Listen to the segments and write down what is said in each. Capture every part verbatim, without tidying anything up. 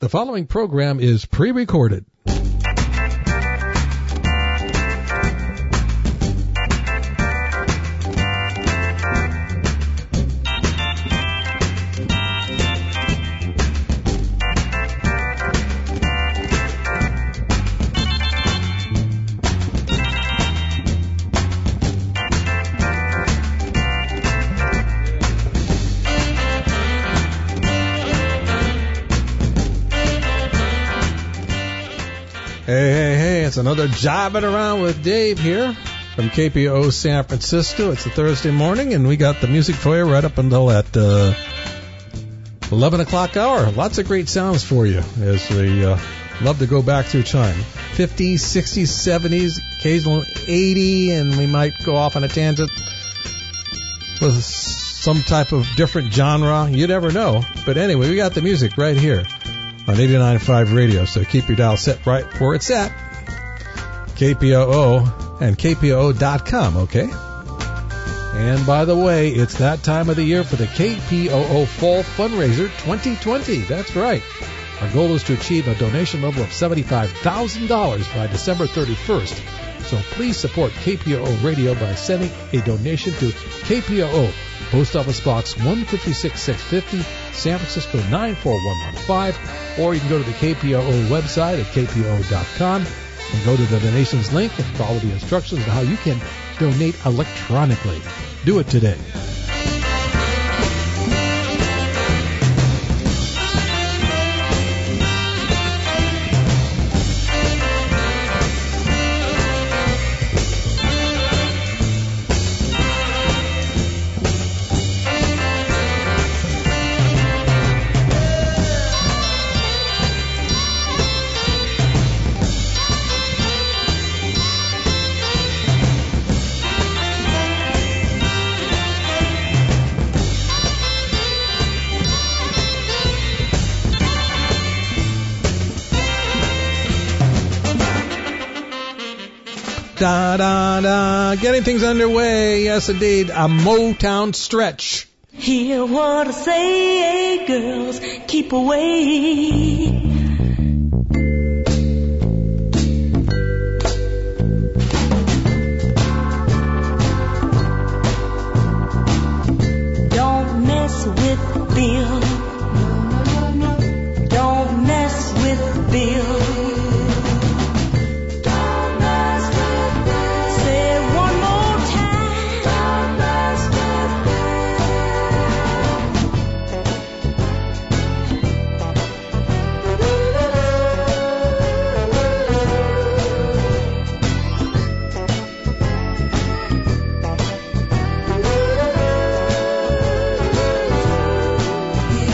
The following program is pre-recorded. Hey, hey, hey, it's another Jobbing Around with Dave here from K P O O San Francisco. It's a Thursday morning, and we got the music for you right up until that uh, eleven o'clock hour. Lots of great sounds for you as we uh, love to go back through time. fifties, sixties, seventies, occasional eighty, and we might go off on a tangent with some type of different genre. You never know. But anyway, we got the music right here on eighty-nine point five radio, so keep your dial set right where it's at. K P O O and K P O O dot com, okay? And by the way, it's that time of the year for the K P O O Fall Fundraiser twenty twenty. That's right. Our goal is to achieve a donation level of seventy-five thousand dollars by December thirty-first. So please support K P O O Radio by sending a donation to K P O O, Post Office Box one five six six five zero, San Francisco nine four one one five, or you can go to the K P O O website at K P O O dot com and go to the donations link and follow the instructions on how you can donate electronically. Do it today. Da, da, da. Getting things underway. Yes, indeed. A Motown stretch. Hear what I say, girls, keep away. Don't mess with Bill. Don't mess with Bill. Yeah.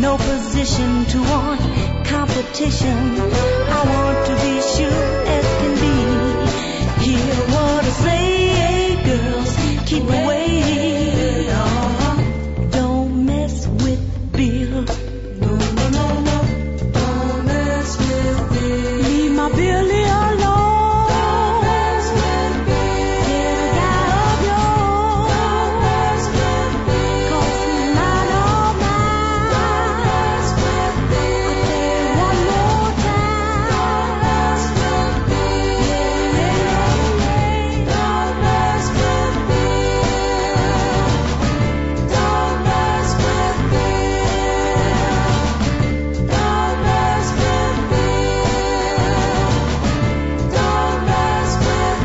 no position to want competition. I want to be sure as can be. Hear what I say, girls, keep away. Don't mess with Bill. No, no, no, no. Don't mess with Bill. Leave my Billy alone. Don't mess with Bill. Get a guy of yours. Don't mess with Bill. 'Cause he's not all mine. Don't mess with Bill. I tell you one more time. Don't mess with Bill. Yeah, yeah, yeah. Don't mess with Bill. Don't mess with Bill. Don't mess with Bill. Don't mess with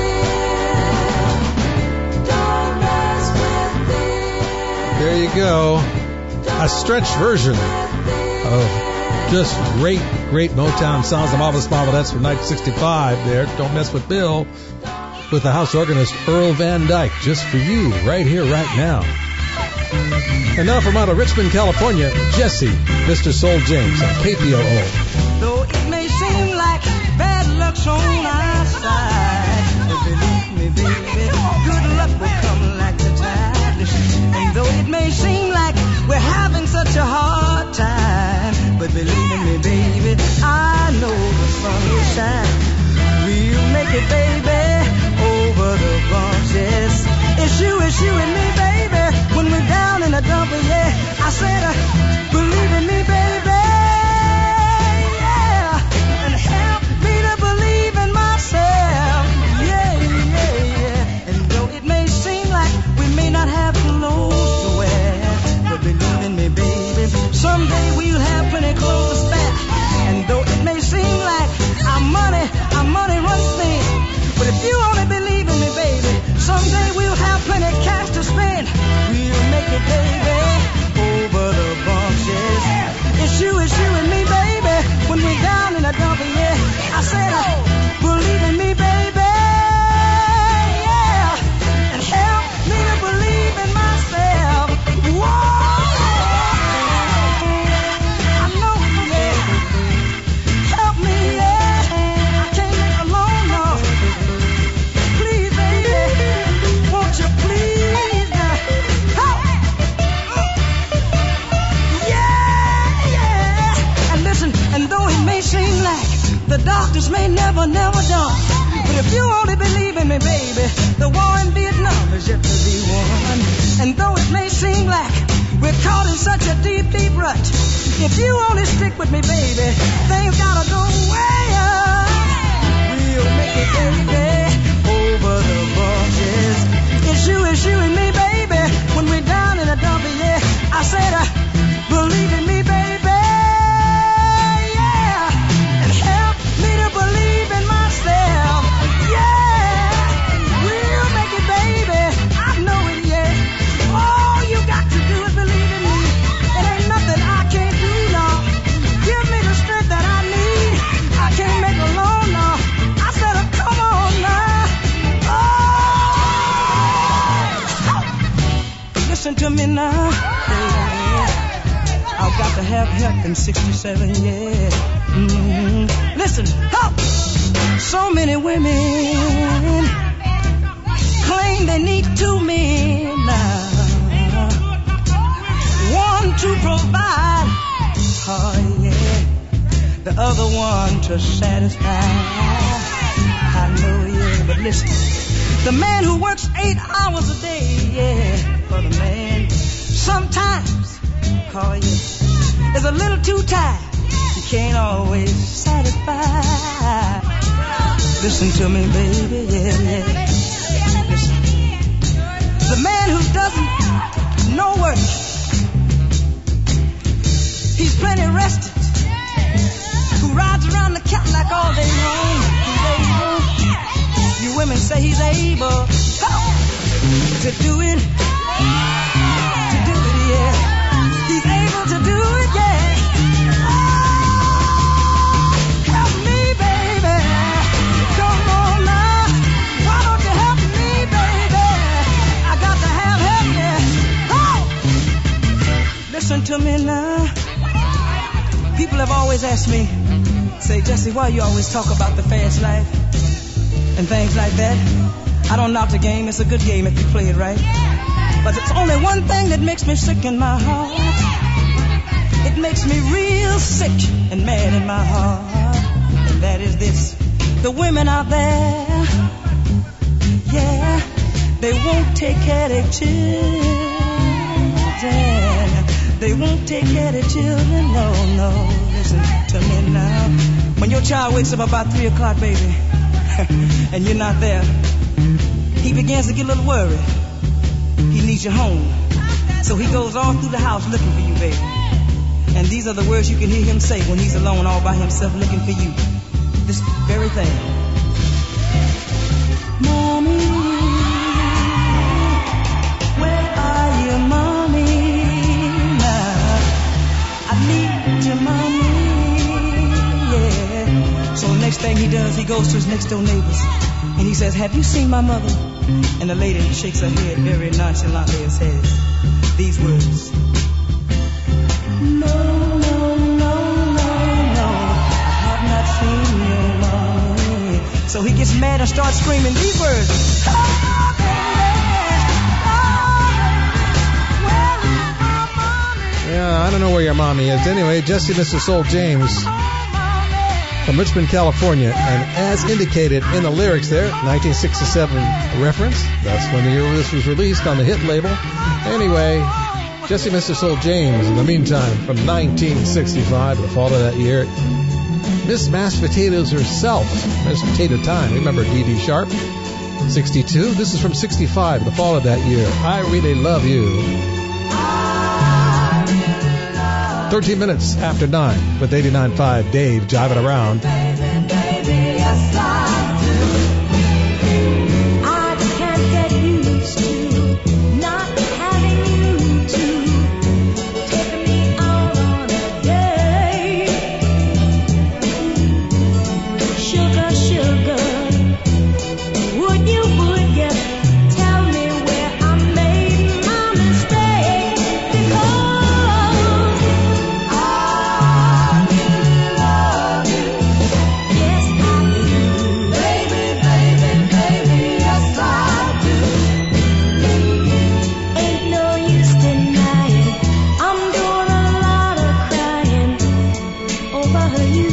Bill. Don't mess with Bill. There you go. A stretched version of just great, great Motown sounds. The Marvelous Marvelettes from nineteen sixty-five there. Don't Mess with Bill with the house organist Earl Van Dyke. Just for you, right here, right now. And now from out of Richmond, California, Jesse, Mister Soul James on K P O O. Though it may seem like bad luck's on our side, but believe me, baby, good luck will come like the tide. Listen, and though it may seem like we're having such a hard time, but believe me, baby, I know the sun will shine. We'll make it, baby, over the bumps, yes. It's you, it's you and me, baby, when we're down in the dump, yeah. I said, uh, believe in me, baby. And help me to believe in myself. Yeah, yeah, yeah. And though it may seem like we may not have clothes to wear, but believe in me, baby, someday we'll have plenty clothes to spare. And though it may seem like our money, our money runs thin, but if you only believe in me, baby, someday we'll have plenty cash to spend. We'll make it, baby, over the bumps, yes. It's you, it's you and me, baby, when we're down in the dump, yeah. I said, uh, believe in me, baby, yeah. And help me to believe in myself. Whoa! I know, yeah. Help me, yeah. I can't make it alone, no. Please, baby, won't you please, now? Help! Yeah, yeah. And listen, and though it may seem like the doctors may never, never done, but if you only believe in me, baby, the war in Vietnam is yet to be won. And though it may seem like we're caught in such a deep, deep rut, if you only stick with me, baby, things gotta go way up. We'll make it, baby, over the bumps, yes. It's you, it's you and me, baby, when we're down in the dump, yeah. I said, uh, believe in me, baby, yeah. And help me to believe in myself, yeah. We'll make it, baby, I know it, yeah. All you got to do is believe in me. It ain't nothing I can't do, no. Give me the strength that I need. I can't make it alone, no. I said, oh, come on now. Oh! Listen to me now. Yeah. I've got to have help in sixty-seven, yeah. Mm-hmm. Listen, help! So many women claim they need two men now. One to provide, oh yeah, the other one to satisfy. I know, yeah, but listen, the man who works eight hours a day, yeah, for the man, sometimes, oh yeah, is a little too tired. He can't always satisfy. Listen to me, baby, yeah, yeah. Listen. The man who doesn't know work, he's plenty rested, who rides around the Cadillac all day long. He's able, you women say he's able to do it, to do it, yeah. He's able to do it, yeah. Oh, help me, baby. Come on now. Why don't you help me, baby? I got to have help, yeah. Oh! Listen to me now. now. People have always asked me, say, Jesse, why you always talk about the fast life and things like that? I don't knock the game. It's a good game if you play it right. But it's only one thing that makes me sick in my heart. It makes me real sick and mad in my heart. And that is this. The women out there, yeah, they won't take care of their children. They won't take care of their children, no, no. Listen to me now. When your child wakes up about three o'clock, baby, and you're not there, he begins to get a little worried. He needs you home. So he goes all through the house looking for you, baby. And these are the words you can hear him say when he's alone all by himself looking for you. This very thing. Mommy, where are you, mommy? Now, I need you, mommy. Yeah. So the next thing he does, he goes to his next door neighbors. And he says, have you seen my mother? And the lady shakes her head very nonchalantly and says these words. No, no, no, no, no, I have not seen your mommy. So he gets mad and starts screaming these words. Oh, baby, oh, baby, where is my mommy? Yeah, I don't know where your mommy is. Anyway, Jesse Mister Soul James from Richmond, California. And as indicated in the lyrics there, nineteen sixty-seven reference. That's when the year this was released on the hit label. Anyway, Jesse Mister Soul James, in the meantime, from nineteen sixty-five, the fall of that year. Miss Mashed Potatoes herself, Miss Potato Time. Remember Dee Dee Sharp? sixty-two. This is from sixty-five, the fall of that year. I Really Love You. thirteen minutes after nine with eighty-nine point five Dave jiving around. Baby, baby, yes, I do. I can't get used to not having you to take me out on a date. Sugar, sugar, would you, would you tell me where I made my mistake? Because I really love you. Yes, I do. Baby, baby, baby, yes, I do. Ain't no use denying I'm doing a lot of crying over you.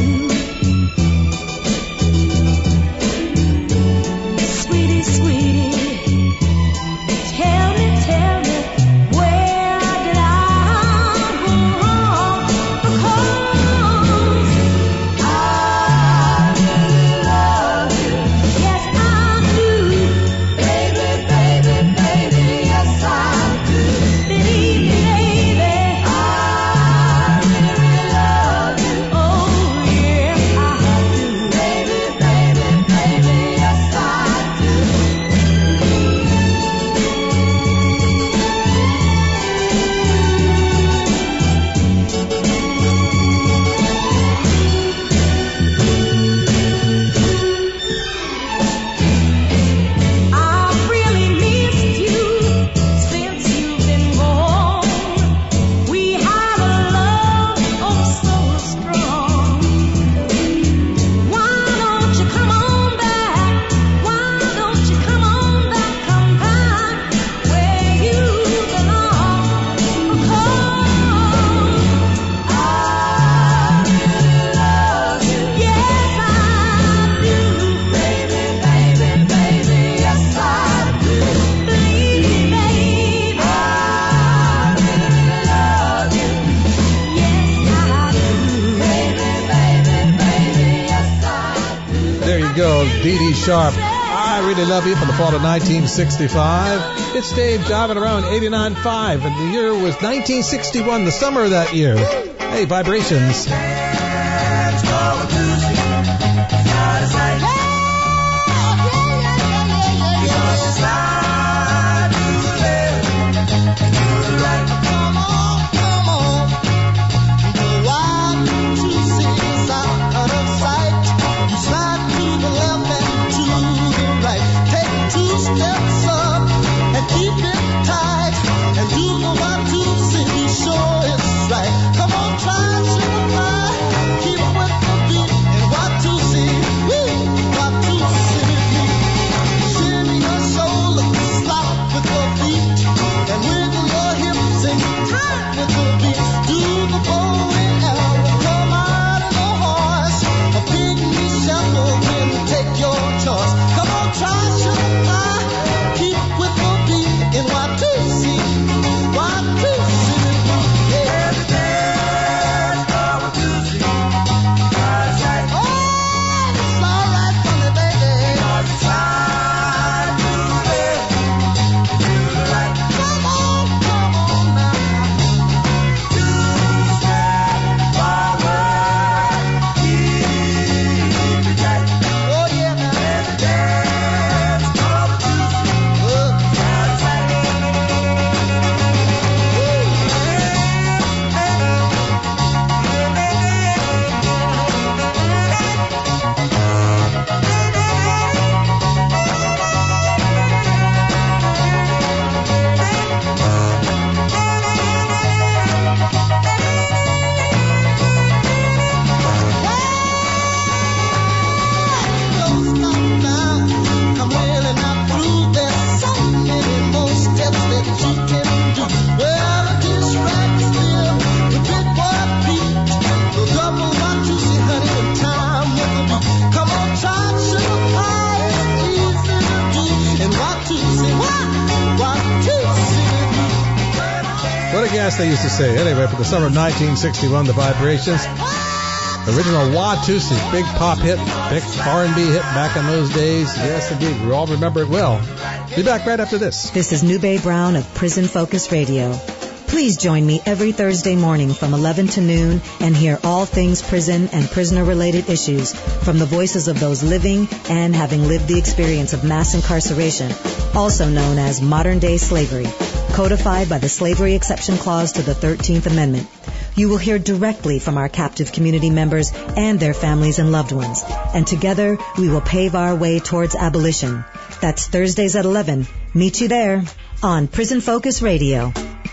Sweetie, sweetie, tell me, tell me, where did I go wrong? Because I really love you. Yes, I do. Baby, baby, baby, yes, I do. Believe me, baby, I really love you. Oh, yes, I do. Baby, baby, baby, yes, I do. I've really missed you since you've been gone. We had a love oh so strong. Why don't you come on back? Why don't you come on back? Come back where you belong. Because I really love you. Yes, I do. Baby, baby, baby, yes, I do. Believe me, baby, I really love you. Yes, I do. Baby, baby, baby, yes, I do. There you go, Dee Dee Sharp. I Really Love You from the fall of nineteen sixty-five. It's Dave jiving around eighty-nine point five, and the year was nineteen sixty-one, the summer of that year. Hey, vibrations. Hands go to side to side. Because you slide to the left and to the right. Come on, come on. Go out to see us out of sight. You slide to the left and to the right. Take two steps up and keep it tight. And do the one, two, three, sure it's right. fast they used to say. Anyway, for the summer of nineteen sixty-one, the Vibrations. Original Watusi, big pop hit, big R and B hit back in those days. Yes, indeed. We all remember it well. Be back right after this. This is Nube Brown of Prison Focus Radio. Please join me every Thursday morning from eleven to noon and hear all things prison and prisoner-related issues from the voices of those living and having lived the experience of mass incarceration, also known as modern-day slavery, codified by the Slavery Exception Clause to the thirteenth Amendment. You will hear directly from our captive community members and their families and loved ones, and together we will pave our way towards abolition. That's Thursdays at eleven. Meet you there on Prison Focus Radio.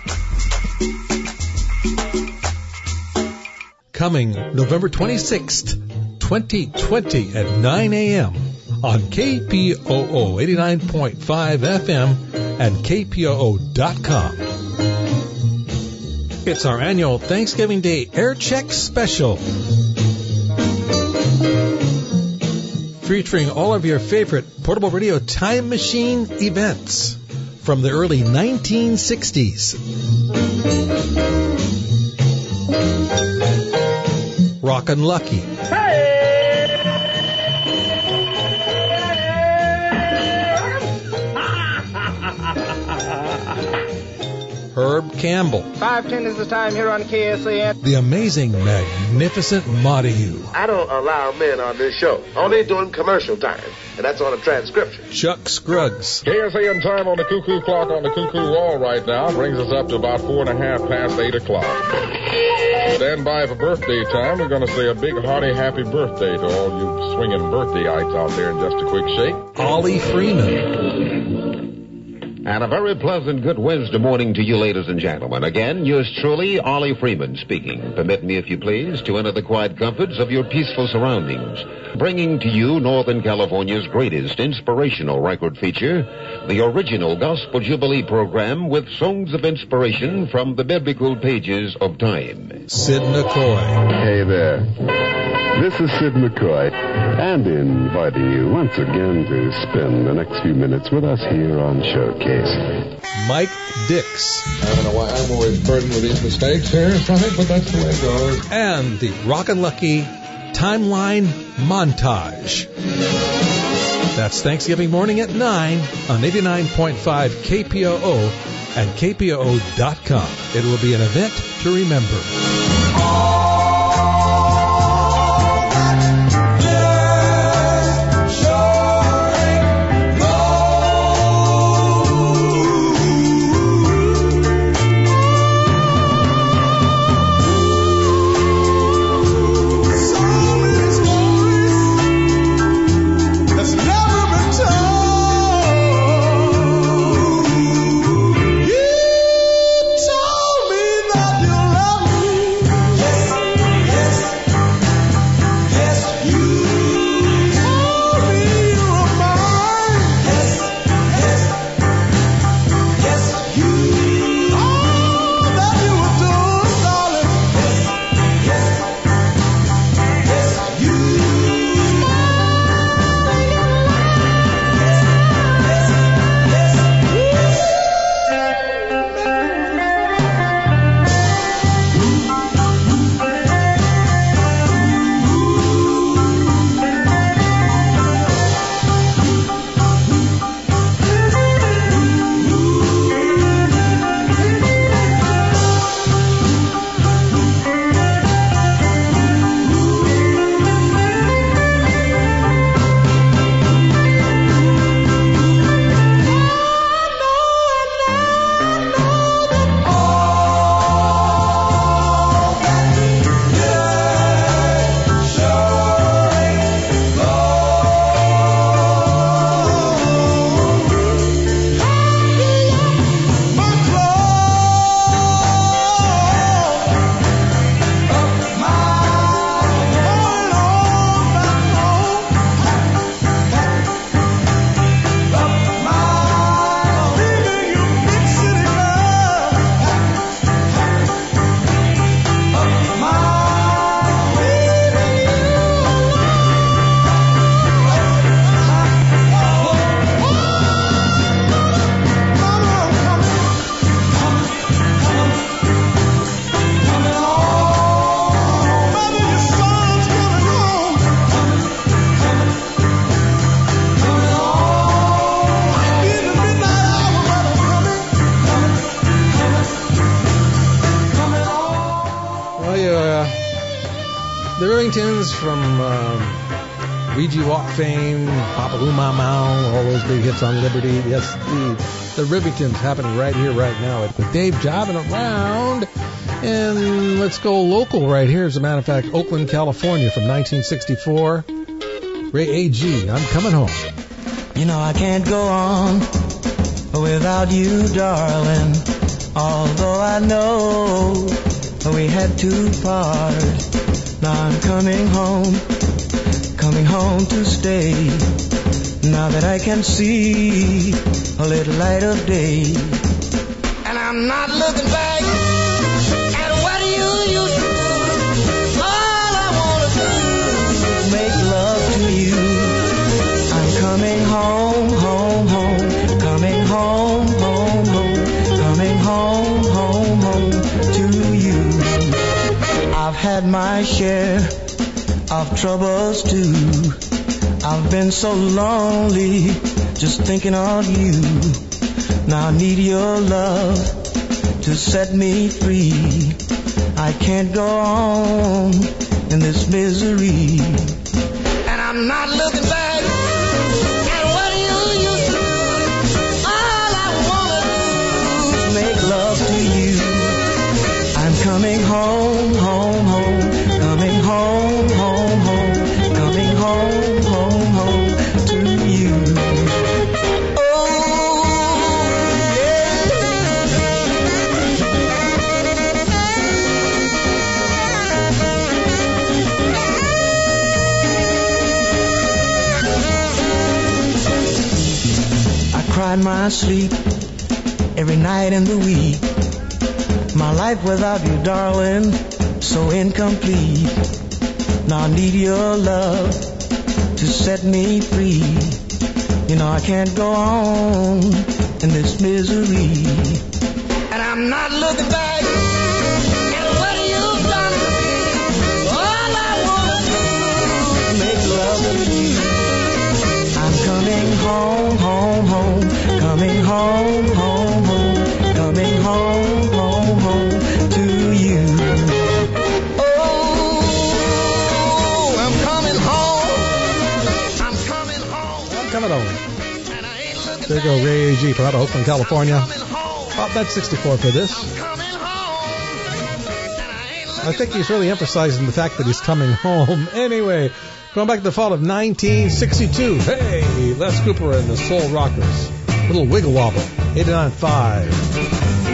Coming November twenty-sixth, twenty twenty at nine a.m. on K P O O eighty-nine point five F M and K P O O dot com. It's our annual Thanksgiving Day Air Check Special, featuring all of your favorite portable radio time machine events from the early nineteen sixties. Rockin' Lucky. Herb Campbell. five ten is the time here on K S A N. The amazing, magnificent Montague. I don't allow men on this show. Only doing commercial time. And that's on a transcription. Chuck Scruggs. K S A N time on the cuckoo clock on the cuckoo wall right now brings us up to about four and a half past eight o'clock. Stand by for birthday time. We're going to say a big, hearty, happy birthday to all you swinging birthdayites out there in just a quick shake. Ollie Freeman. And a very pleasant good Wednesday morning to you, ladies and gentlemen. Again, yours truly, Ollie Freeman speaking. Permit me, if you please, to enter the quiet comforts of your peaceful surroundings, bringing to you Northern California's greatest inspirational record feature, the original Gospel Jubilee program with songs of inspiration from the biblical pages of time. Sid McCoy. Hey there. This is Sid McCoy, and inviting you once again to spend the next few minutes with us here on Showcase. Mike Dix. I don't know why I'm always burdened with these mistakes here, Sonny, but that's the way it goes. And the Rockin' Lucky Timeline Montage. That's Thanksgiving morning at nine on eighty-nine point five K P O O and K P O O dot com. It will be an event to remember. you, uh, the Rivingtons from um, Ouija Walk fame, Papa Lou Mau, all those big hits on Liberty. Yes, the, the Rivingtons happening right here, right now with Dave Jobbing Around. And let's go local right here. As a matter of fact, Oakland, California from nineteen sixty-four. Ray A G, I'm Coming Home. You know I can't go on without you, darling. Although I know we had to part. Now I'm coming home, coming home to stay. Now that I can see a little light of day. And I'm not looking back at what you used to do. All I want to do is make love to you. I'm coming home, home, home. Coming home, home, home. Coming home, home, home to you. I've had my share of troubles too. I've been so lonely just thinking of you. Now I need your love to set me free. I can't go on in this misery. And I'm not looking back at what you used to do. All I wanna do is make love to you. I'm coming home, home, home. Coming home, home, home. Coming home, home, home to you. Cried my sleep every night in the week. My life without you, darling, so incomplete. Now I need your love to set me free. You know I can't go on in this misery. And I'm not looking back at what you've done to me. All I want to do is make love with you. I'm coming home, home, home. Coming home, home, home. Coming home, home, home to you. Oh, I'm coming home. I'm coming home. I'm coming home. There you go, Ray A G from out of Oakland, California. About that sixty-four for this. I think he's really emphasizing the fact that he's coming home. Anyway, going back to the fall of nineteen sixty-two. Hey, Les Cooper and the Soul Rockers. Little wiggle wobble. eighty-nine point five.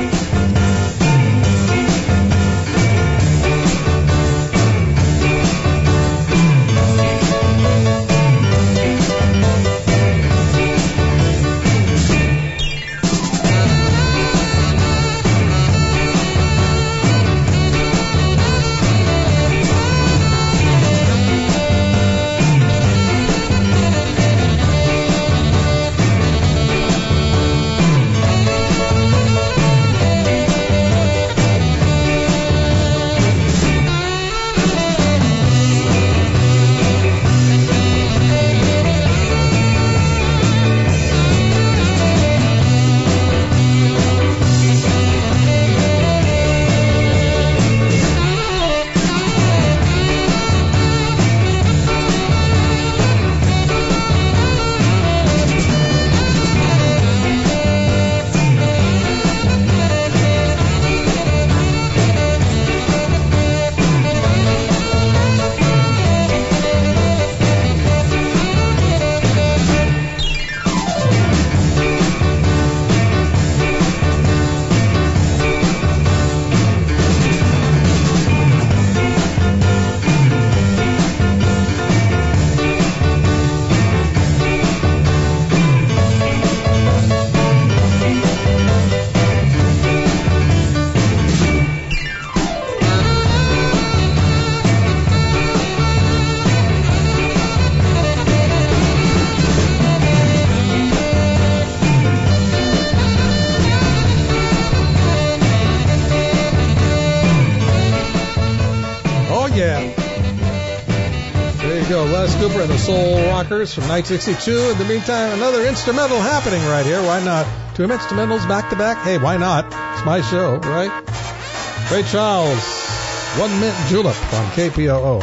Cooper and the Soul Rockers from nineteen sixty-two. In the meantime, another instrumental happening right here. Why not? Two instrumentals back to back. Hey, why not? It's my show, right? Ray Charles One Mint Julep on K P O O.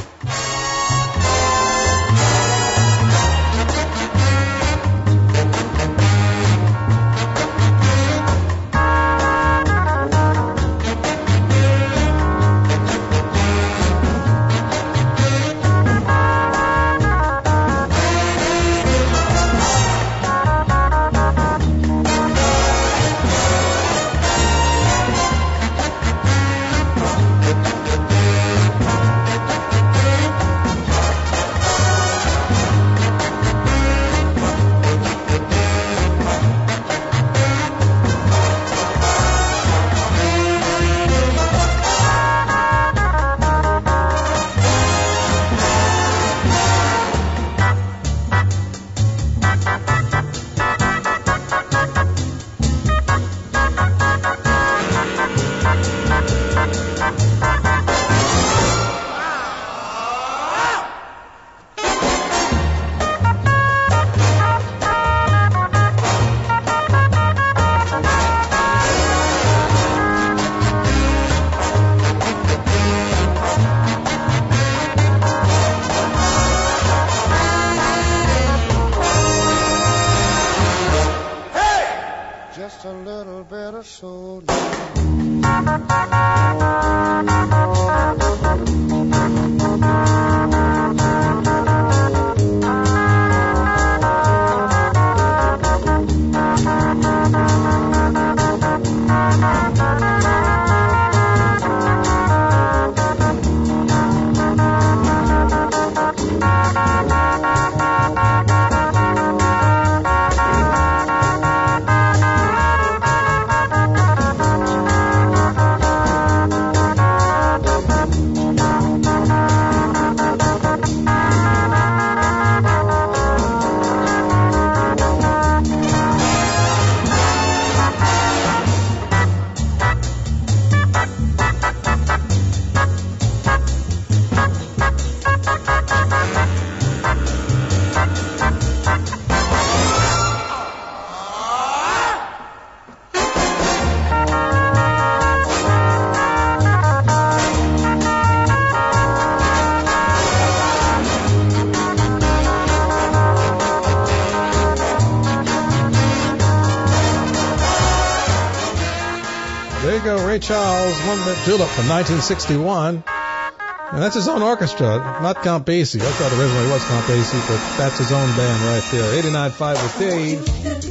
Charles, One Mint Julep from nineteen sixty-one. And that's his own orchestra, not Count Basie. I thought originally it was Count Basie, but that's his own band right there. eighty-nine point five with Dave.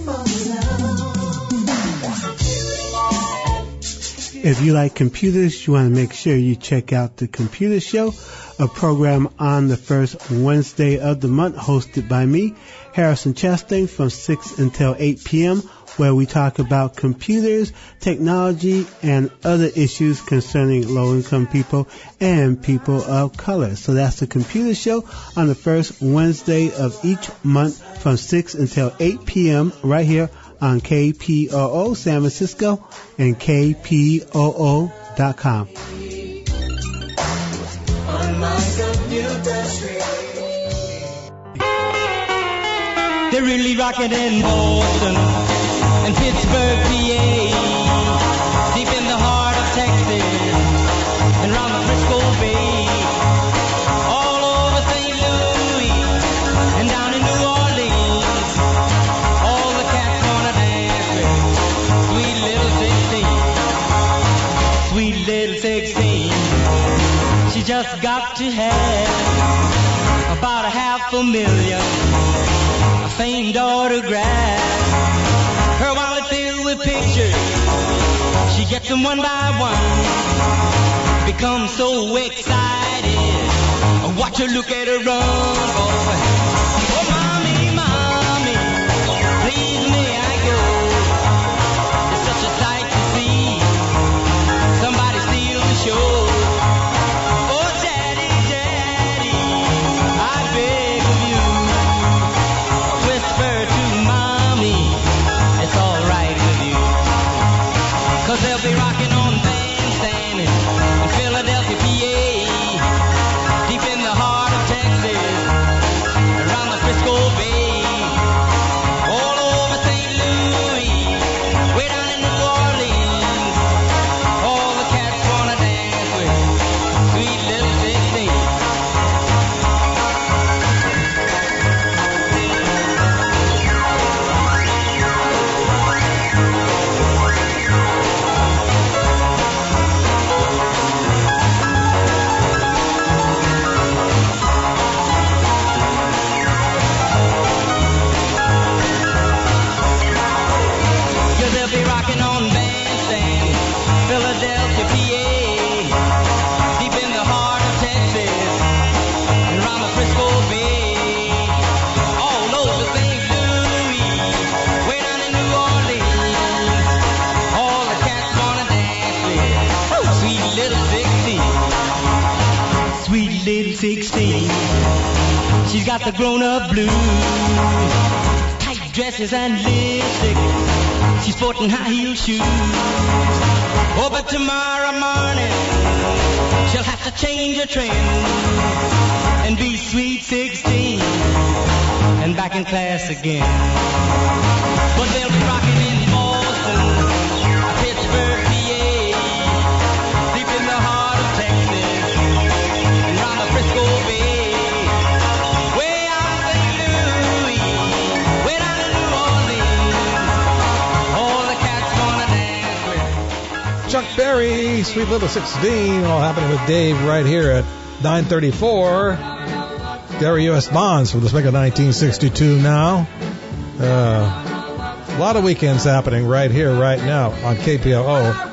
If you like computers, you want to make sure you check out The Computer Show, a program on the first Wednesday of the month hosted by me, Harrison Chastain, from six until eight p.m., where we talk about computers, technology, and other issues concerning low-income people and people of color. So that's The Computer Show on the first Wednesday of each month from six until eight p.m. right here on K P O O San Francisco and K P O O dot com. They're really rocking in Boston and Pittsburgh, P A, deep in the heart of Texas and round the Frisco Bay, all over Saint Louis and down in New Orleans, all the cats wanna dance with sweet little sixteen, sweet little sixteen. She just got to have about a half a million famed autograph. Her wallet filled with pictures, she gets them one by one. Becomes so excited, watch her look at her run, boy. Oh, mommy, mommy, please may I go? It's such a sight to see, somebody steal the show. Oh, daddy, daddy, I beg of you, whisper to mommy, it's all right with you. Cause they'll be rocking on bandstand in Philadelphia, P A, deep in the heart of Texas, little sixteen. She's got the grown-up blues, tight dresses and lipstick. She's sporting high-heel shoes. Oh, but tomorrow morning she'll have to change her trend and be sweet sixteen and back in class again. But they'll be rocking in Boston, Pittsburgh, P A, deep in the heart of Texas, and round the Frisco Bay, way out in Saint Louis, way down in New Orleans. All the cats wanna dance with Chuck Berry, Sweet Little sixteen, all happening with Dave right here at nine thirty-four. Gary U S. Bonds from the spec of nineteen sixty-two now. Uh, a lot of weekends happening right here, right now on K P O O.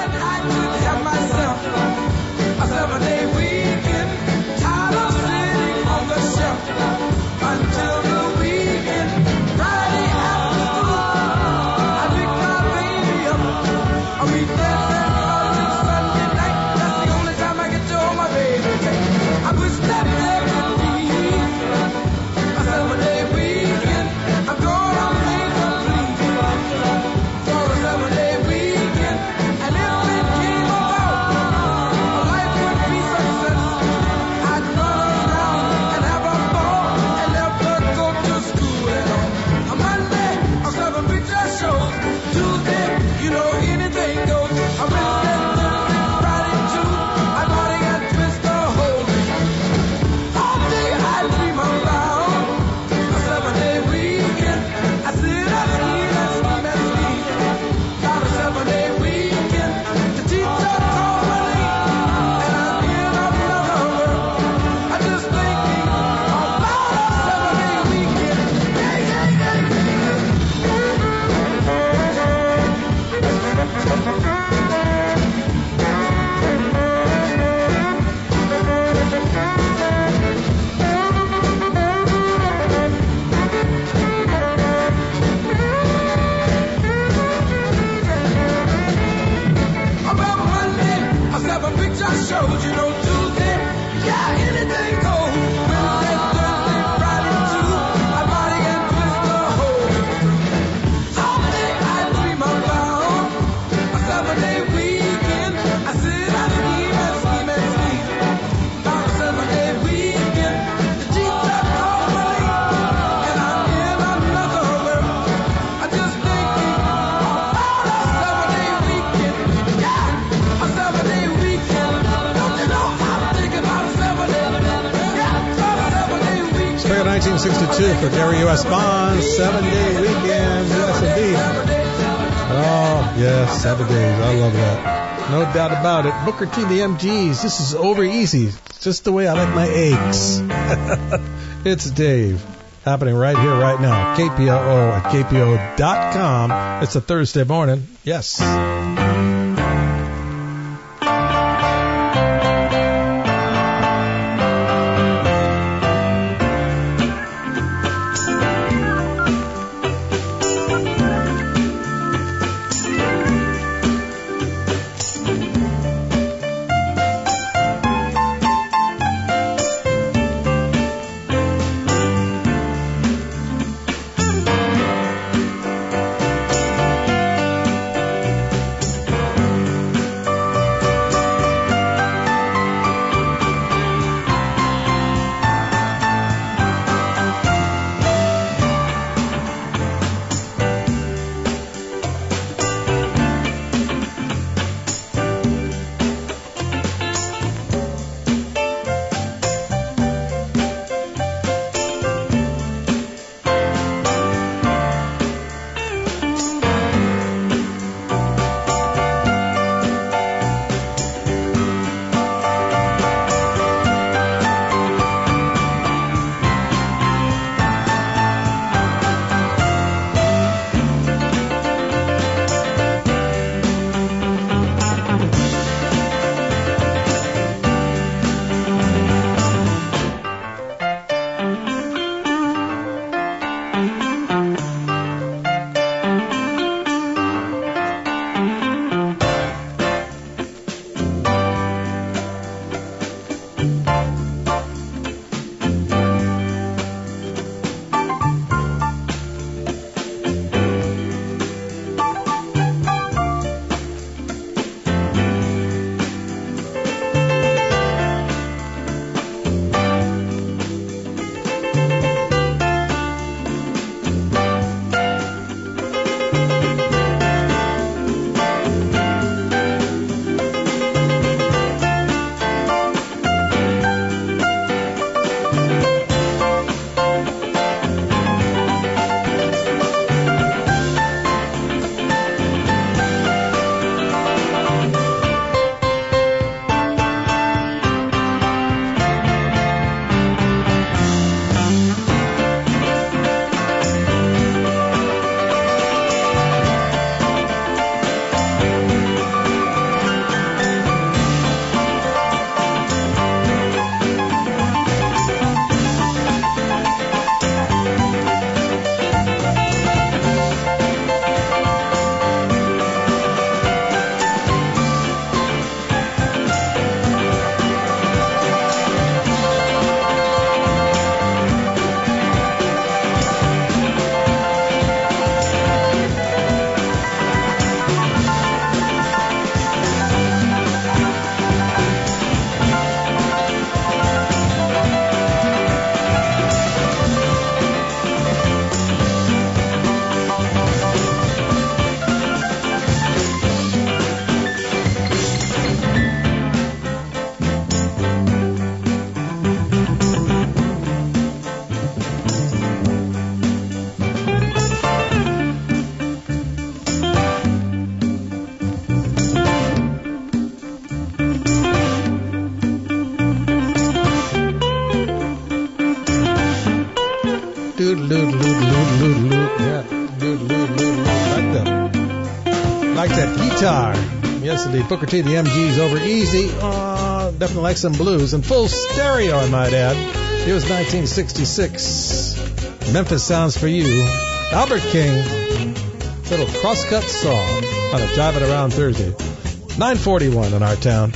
nineteen sixty-two for Gary U S. Bonds, seven-day weekend, yes indeed. Oh, yes, seven days, I love that. No doubt about it. Booker T, the M Gs, this is over easy. It's just the way I like my eggs. It's Dave, happening right here, right now. K P O O at K P O dot com. It's a Thursday morning, yes. guitar. Yes, indeed. Booker T, the M Gs over easy. Uh, definitely like some blues. And full stereo, I might add. It was nineteen sixty-six. Memphis Sounds for You. Albert King. Little crosscut song on a Jive It Around Thursday. nine forty-one in our town.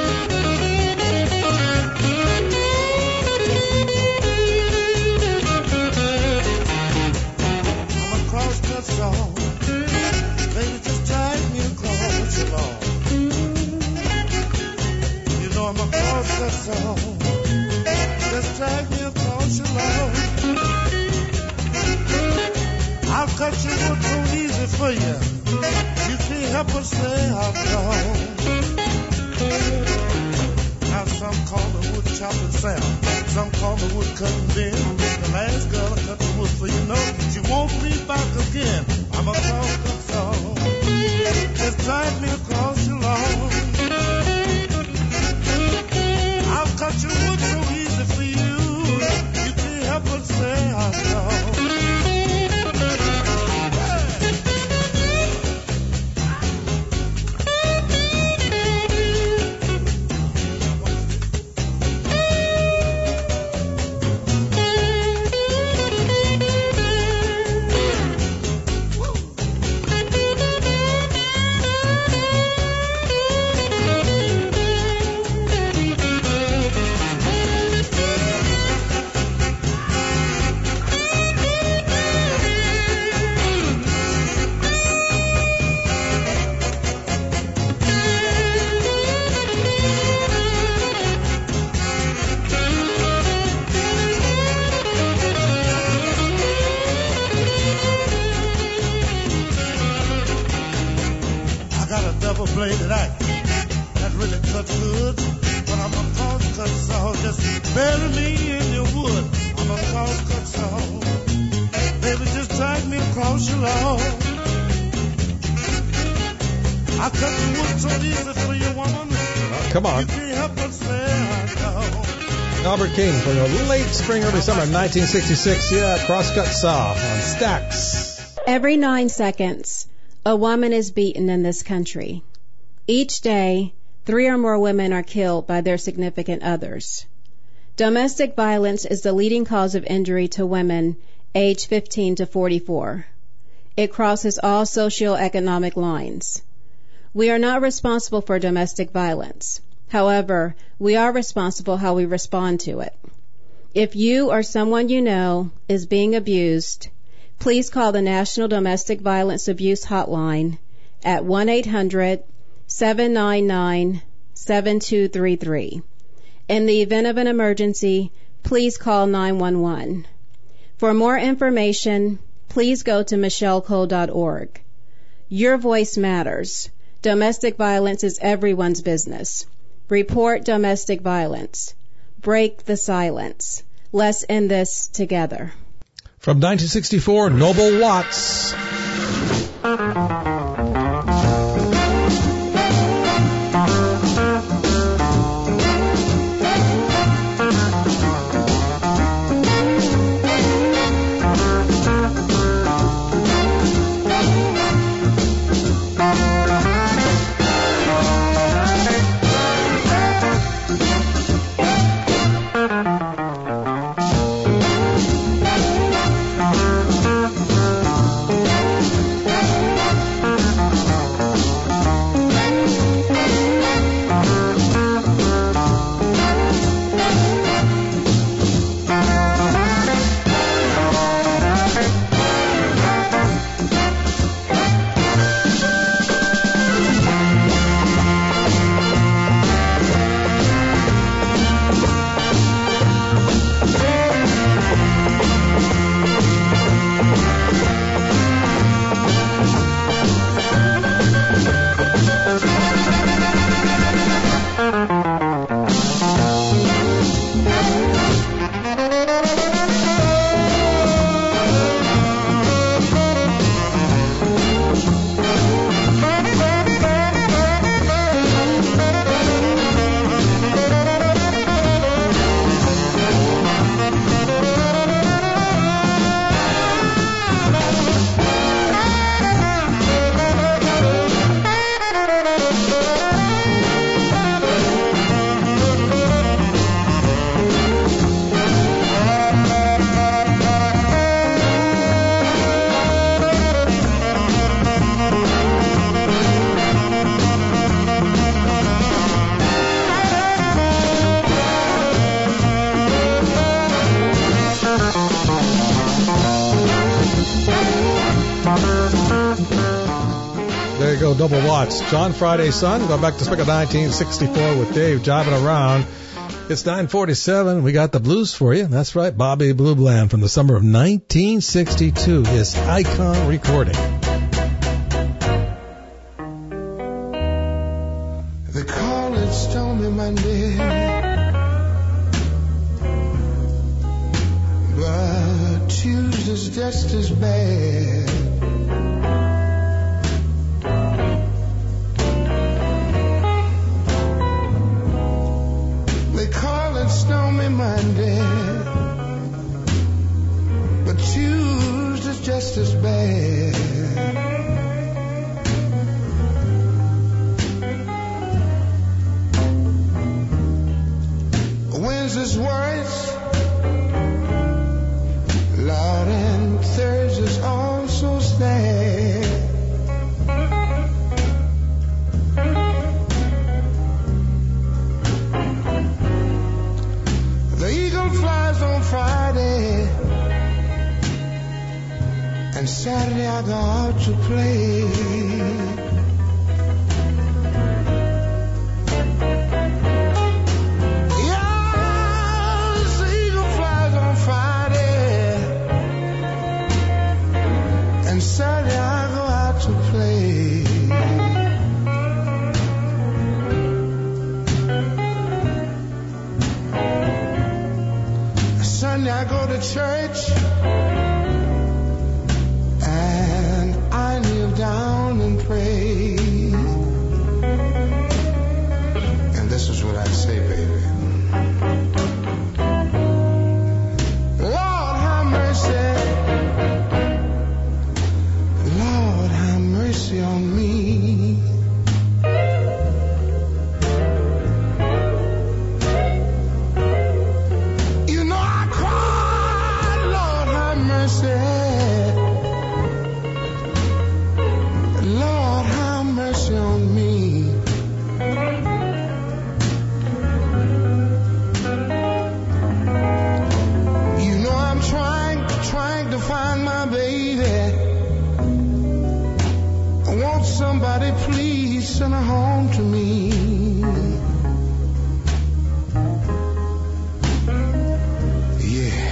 I'll cut you wood so easy for you. You can't help but say I'll go. Now some call me wood chopping Sam, some call me wood cutting Ben. The last girl I cut the wood for, you know, she won't be back again. I'm a cross-cut song. Just drive me across your lawn. I'll cut you wood so easy for you. You can't help but say I'll go. Bladed axe that really cuts good, but I'm a cross-cut saw. Just bury me in your wood. I'm a cross-cut saw. Baby, just drag me across your lawn. I cut the wood so easy for you, woman. Oh, come on. You can't help but say I know. Albert King from the late spring, early summer of nineteen sixty-six. Yeah, cross-cut saw on Stax. Every nine seconds, a woman is beaten in this country. Each day, three or more women are killed by their significant others. Domestic violence is the leading cause of injury to women aged fifteen to forty-four. It crosses all socioeconomic lines. We are not responsible for domestic violence. However, we are responsible how we respond to it. If you or someone you know is being abused, please call the National Domestic Violence Abuse Hotline at one eight hundred seven nine nine seven two three three. In the event of an emergency, please call nine one one. For more information, please go to michelle cole dot org. Your voice matters. Domestic violence is everyone's business. Report domestic violence. Break the silence. Let's end this together. From nineteen sixty-four, Noble Watts. you go, Double Watts. John Friday's son, going back to spec of nineteen sixty-four with Dave jiving around. It's nine forty-seven. We got the blues for you. That's right, Bobby Blue Bland from the summer of nineteen sixty-two, his icon recording. They call it Stormy Monday, but Tuesday's just as bad. They call it Stormy Monday, but Tuesday's just as bad. Wednesday's worse, Lord, and Thursday's also sad. The eagle flies on Friday, and Saturday I go out to play. Saturday I go out to play. Sunday I go to church, and I kneel down and pray. And this is what I say, baby. Lord, have mercy. Mercy on me. You know I cried, Lord have mercy. Lord have mercy on me. You know I'm trying, trying to find my baby. Won't somebody please send her home to me? Yeah.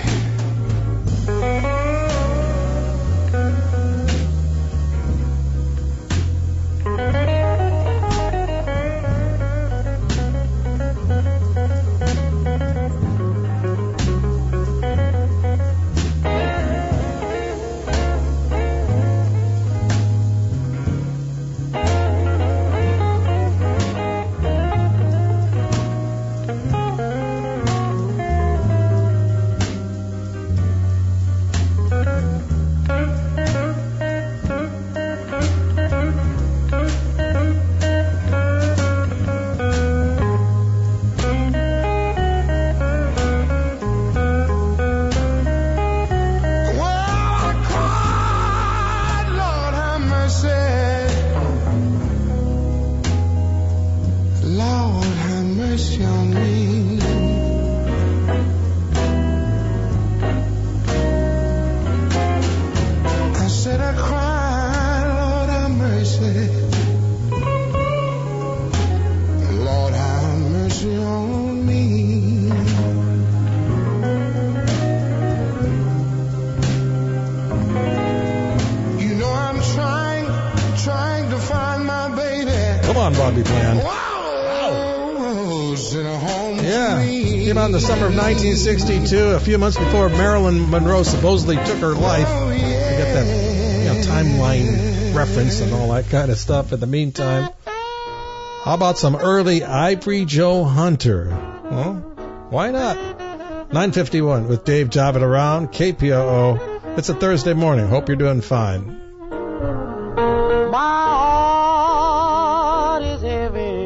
The summer of nineteen sixty-two, a few months before Marilyn Monroe supposedly took her life. You get that, you know, timeline reference and all that kind of stuff. In the meantime, how about some early Ivory Joe Hunter? Well, why not? nine fifty-one with Dave jiving around, K P O O. It's a Thursday morning. Hope you're doing fine. My heart is heavy,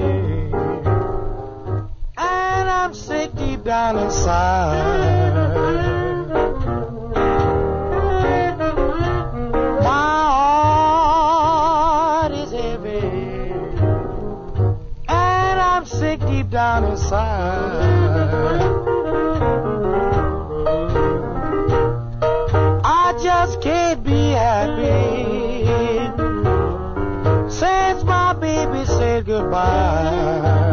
and I'm sick deep down inside. My heart is heavy, and I'm sick deep down inside. I just can't be happy since pie.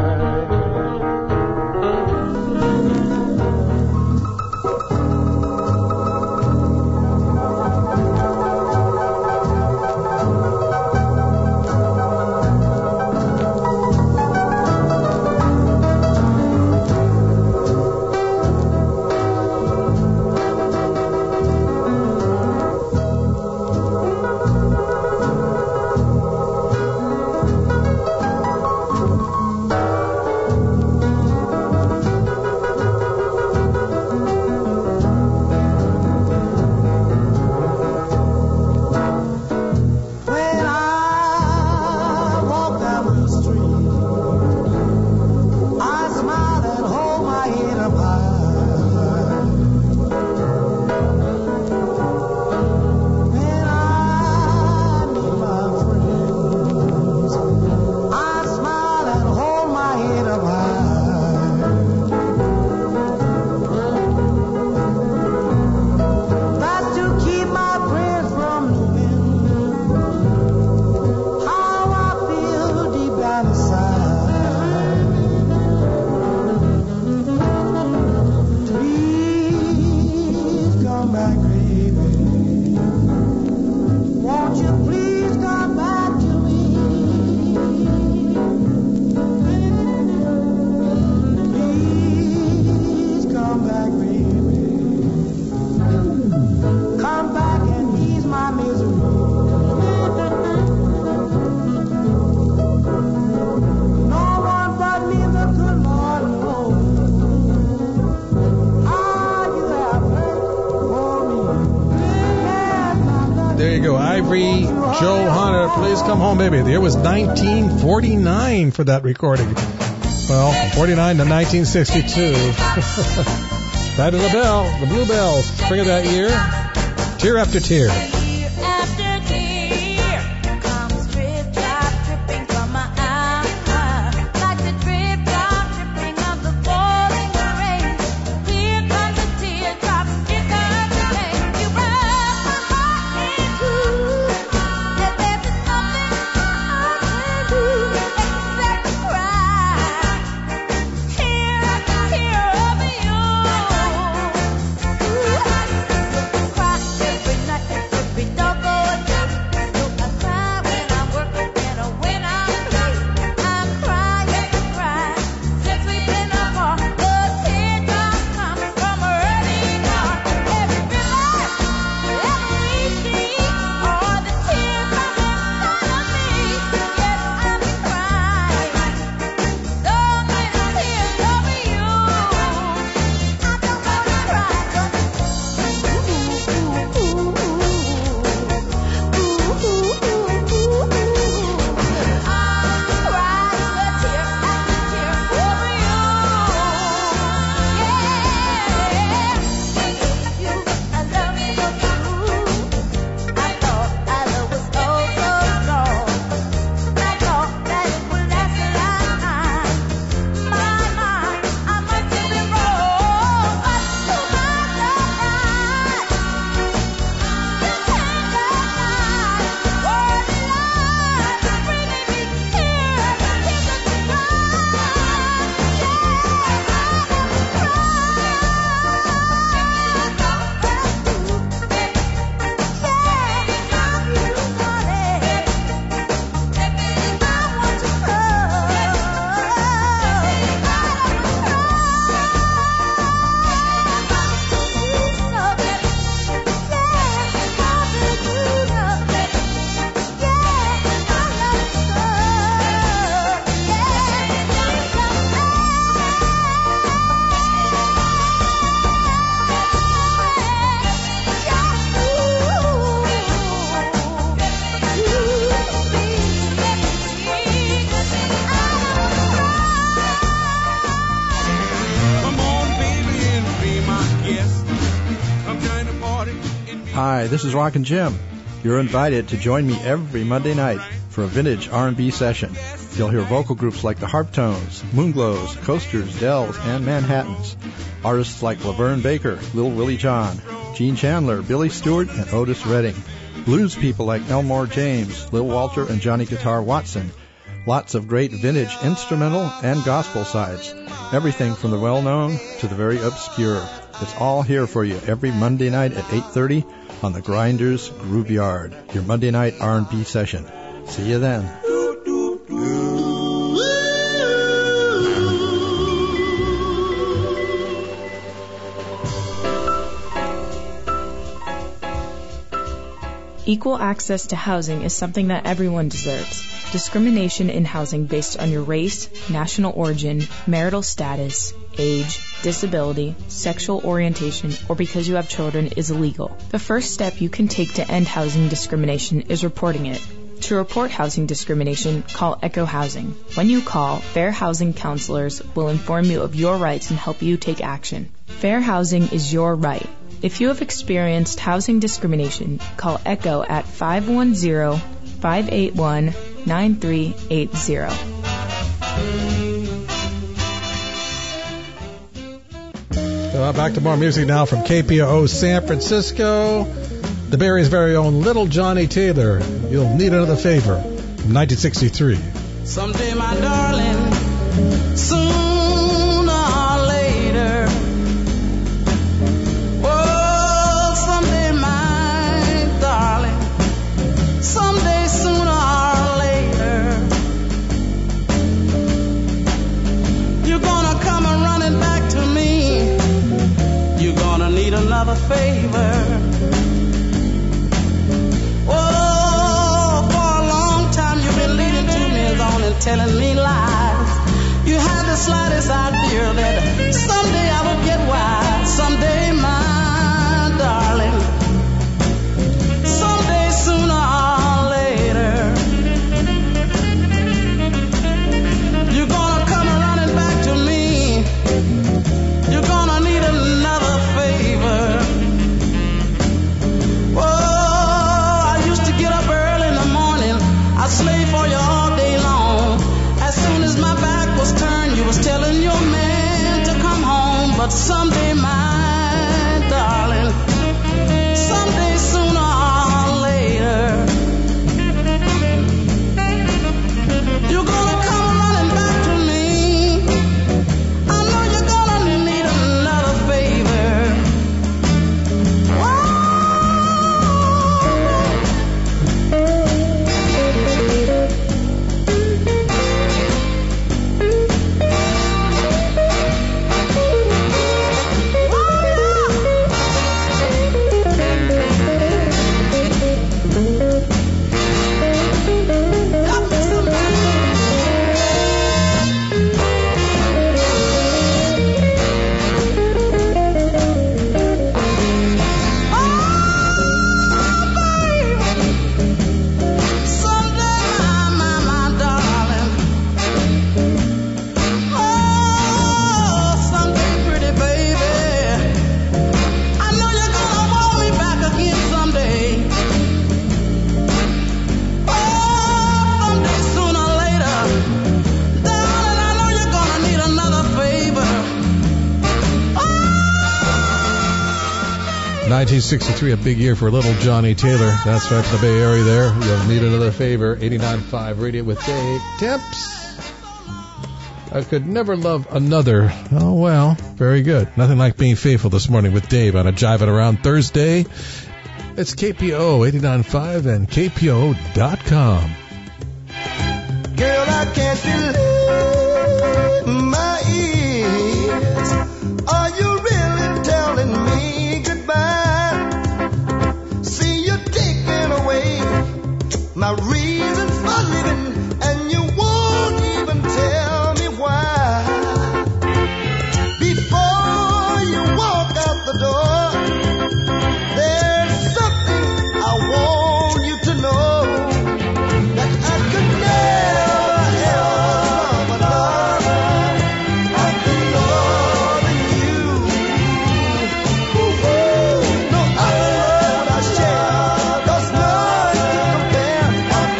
Come Home Baby. The year was nineteen forty-nine for that recording. Well, forty-nine to nineteen sixty-two. That is the bell, the Bluebells, spring of that year. Tear after tear. Hi, this is Rockin' Jim. You're invited to join me every Monday night for a vintage R and B session. You'll hear vocal groups like the Harptones, Moonglows, Coasters, Dells, and Manhattans. Artists like Laverne Baker, Lil Willie John, Gene Chandler, Billy Stewart, and Otis Redding. Blues people like Elmore James, Lil Walter, and Johnny Guitar Watson. Lots of great vintage instrumental and gospel sides. Everything from the well-known to the very obscure. It's all here for you every Monday night at eight thirty on the Grinders Groove Yard, your Monday night R and B session. See you then. Equal access to housing is something that everyone deserves. Discrimination in housing based on your race, national origin, marital status, age, disability, sexual orientation, or because you have children is illegal. The first step you can take to end housing discrimination is reporting it. To report housing discrimination, call Echo Housing. When you call, Fair Housing counselors will inform you of your rights and help you take action. Fair housing is your right. If you have experienced housing discrimination, call Echo at five one zero, five eight one, nine three eight zero. So back to more music now from K P O O San Francisco. The Bay Area's very own Little Johnny Taylor. You'll need another favor. From nineteen sixty-three. Someday, my darling, sooner or later. Oh, someday, my darling, someday, sooner or later, you're gonna come a running back to me. You're gonna need another favor. And telling me lies. You had the slightest idea that someday I would get wise. Someday, my darling, someday, sooner or later, you're gonna come running back to me. You're gonna need another favor. Oh, I used to get up early in the morning. I'd slave for you all day long. As soon as my back was turned, you was telling your man to come home. But someday, my darling, someday, sooner or later, you're gonna come running back to me. I know you're gonna need another favor. Oh. nineteen sixty-three, a big year for Little Johnny Taylor. That's right, from the Bay Area there. You'll need another favor. eighty-nine point five Radio with Dave Temps. I could never love another. Oh, well, very good. Nothing like being faithful this morning with Dave on a Jiving Around Thursday. It's K P O O eighty-nine point five and K P O O dot com. Girl, I can't believe my ears. Are you really telling me goodbye? See, you're taking away my reason for living, and you won't even tell me why. Before you walk out the door, there's something I want you to know, that I could never help another. I could love you. Ooh, no other love I share, 'cause none can compare. I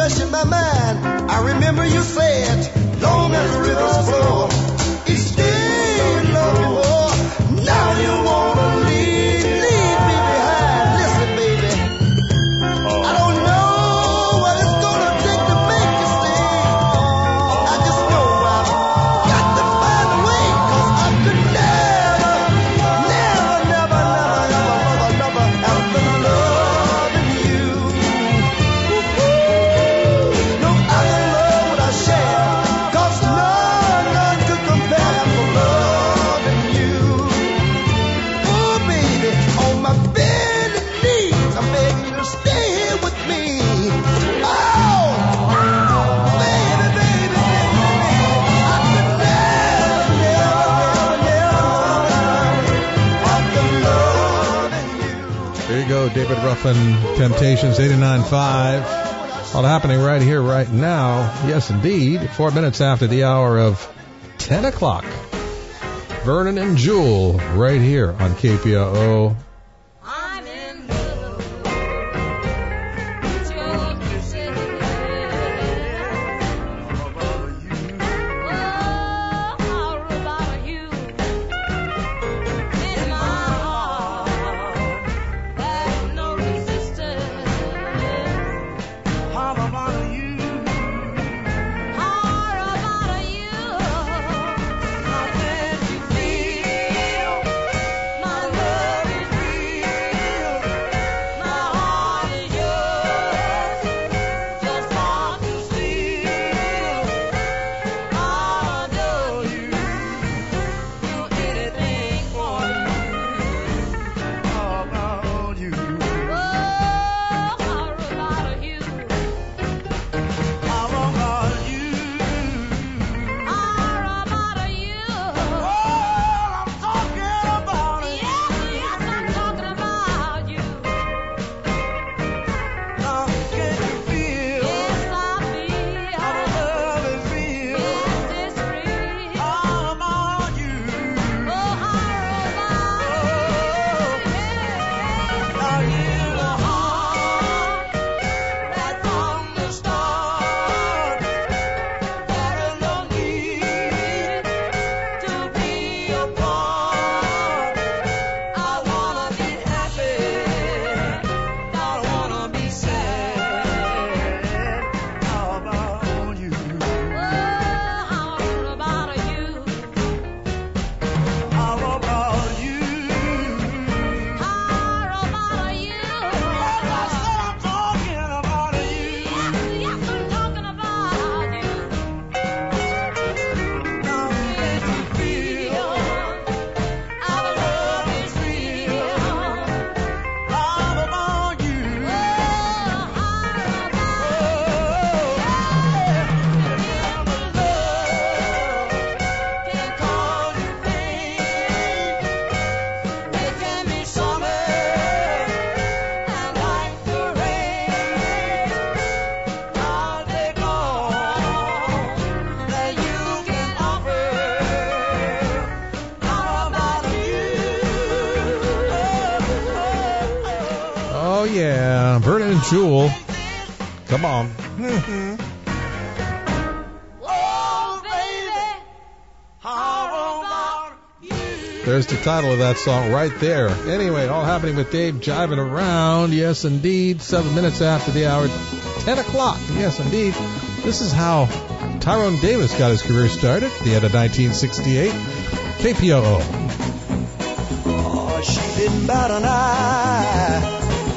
fresh in my mind. I remember you said, long as the rivers flow, each day you love me more. Now you wanna leave, leave me behind. Listen, baby, I don't know what it's gonna take to make you stay. I just know I've got to find a way, 'cause I could never, never, never, never, never, never, never have been loving you. No other love would I share, 'cause none, none could compare for loving you. Oh, baby, on my bended knees, I'm begging you to stay here with me. Oh, baby, baby, baby, I could never, never, never, never have been loving you. There you go, David Ruffin, Temptations, eighty-nine point five. All happening right here, right now. Yes, indeed. Four minutes after the hour of ten o'clock. Vernon and Jewel, right here on K P O O. Yeah, Vernon and Jewel. Come on. Oh, baby, how about you? There's the title of that song right there. Anyway, all happening with Dave jiving around. Yes, indeed. Seven minutes after the hour, ten o'clock. Yes, indeed. This is how Tyrone Davis got his career started at the end of nineteen sixty-eight. K P O O. Oh, she didn't bat an eye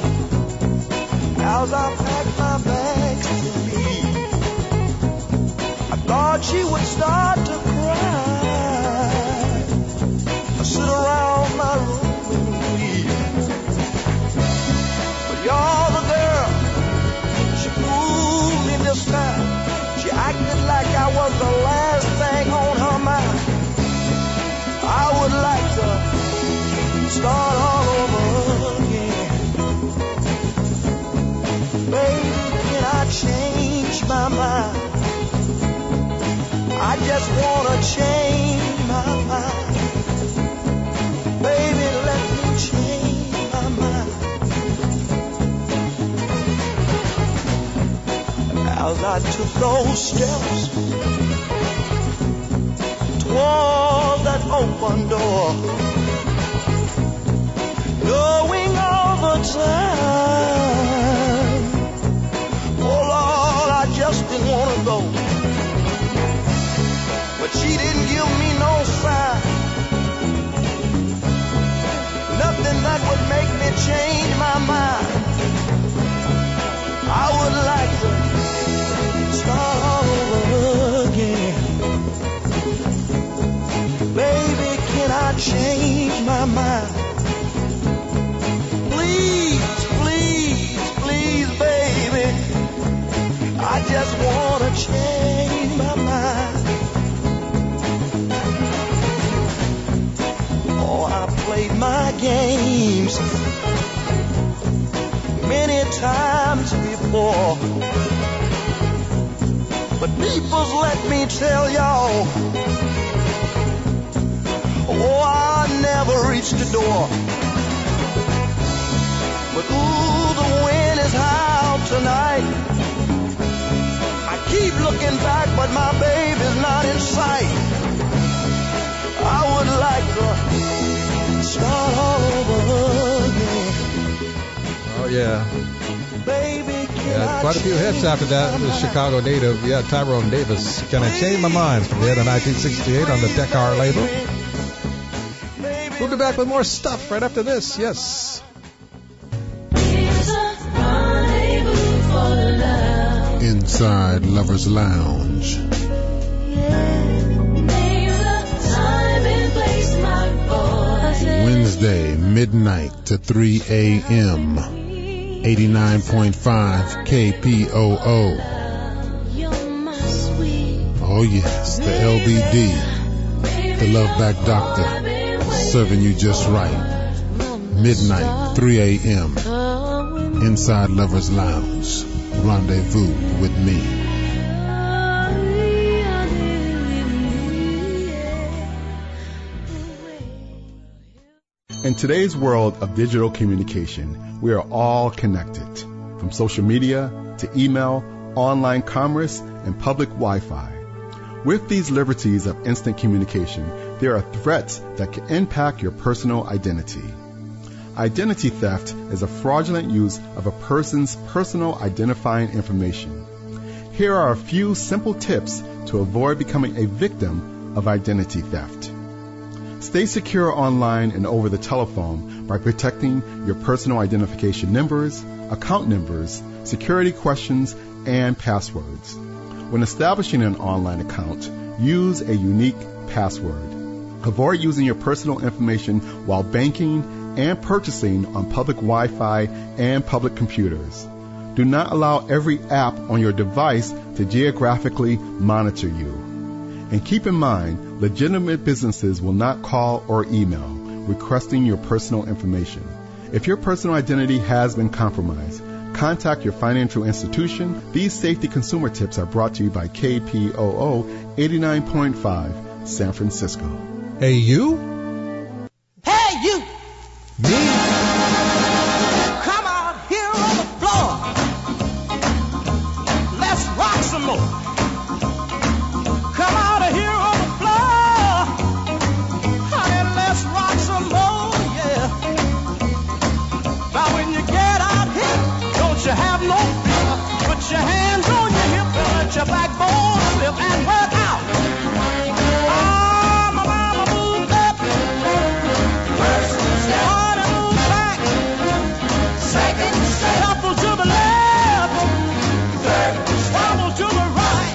as I packed my bags to leave. I thought she would start to cry, I sit around my room and weep. But you're the girl, she fooled me this time. She acted like I was the last thing on her mind. I would like to start all over again. Baby, can I change my mind? I just wanna change my mind. Baby, let me change my mind. I as I took those steps towards that open door, knowing all the time, oh Lord, I just didn't want to go. But she didn't give me no sign, nothing that would make me change my mind. I would like to start all over again. Baby, can I change my mind? Please, please, please, baby, I just want to change my mind. Oh, I played my games many times before, but people's let me tell y'all, oh, I never reached the door. But ooh, the wind is high out tonight. I keep looking back, but my baby's not in sight. I would like to start all over again. Oh, yeah. Baby, Yeah, quite a few hits after that. The Chicago native, yeah, Tyrone Davis. Can I Change My Mind from the end of nineteen sixty-eight on the Deccar label. We'll be back with more stuff right after this. Yes. Inside Lover's Lounge. Wednesday, midnight to three a.m. eighty-nine point five K P O O. Oh yes, the L B D, the Love Back Doctor, serving you just right. Midnight, three a.m. Inside Lover's Lounge. Rendezvous with me. In today's world of digital communication, we are all connected, from social media to email, online commerce, and public Wi-Fi. With these liberties of instant communication, there are threats that can impact your personal identity. Identity theft is a fraudulent use of a person's personal identifying information. Here are a few simple tips to avoid becoming a victim of identity theft. Stay secure online and over the telephone by protecting your personal identification numbers, account numbers, security questions, and passwords. When establishing an online account, use a unique password. Avoid using your personal information while banking and purchasing on public Wi-Fi and public computers. Do not allow every app on your device to geographically monitor you. And keep in mind, legitimate businesses will not call or email requesting your personal information. If your personal identity has been compromised, contact your financial institution. These safety consumer tips are brought to you by K P O O eighty-nine point five San Francisco. Hey, you? Hey, you! Me? Come out here on the floor. Let's rock some more. Come out here on the floor. Honey, let's rock some more, yeah. Now when you get out here, don't you have no fear. Put your hands on your hip and let your backbone slip and work out. Ah, my mama moved up. First step. Harder move back. Second step. Shuffle to the left. Third step. Wobble to the right.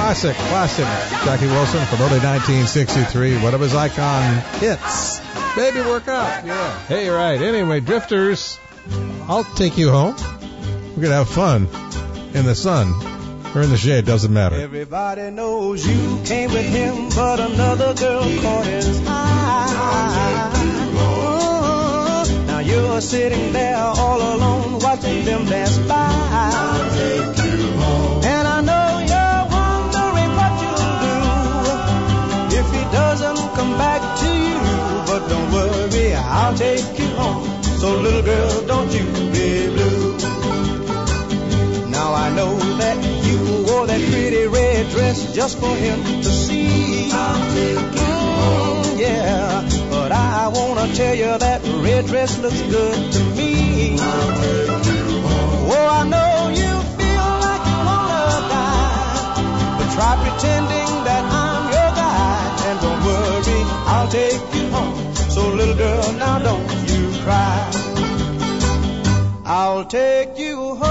Classic, classic. Jackie Wilson from early nineteen sixty-three. One of his icon hits. Baby, work out. Yeah. Hey, right. Anyway, Drifters, I'll take you home. We're going to have fun in the sun or in the shade. Doesn't matter. Everybody knows you came with him, but another girl caught his eye. Oh, now you're sitting there all alone watching them dance by. I'll take you home. And I know you're wondering what you'll do if he doesn't come back to you. But don't worry, I'll take you home. So little girl, don't you be blue. Now I know that you wore that pretty red dress just for him to see. I'll take you home. Yeah, but I wanna tell you that red dress looks good to me. I'll take you home. Oh, I know you feel like you wanna die, but try pretending that I'm your guy. And don't worry, I'll take you home. So little girl, now don't you cry. I'll take you home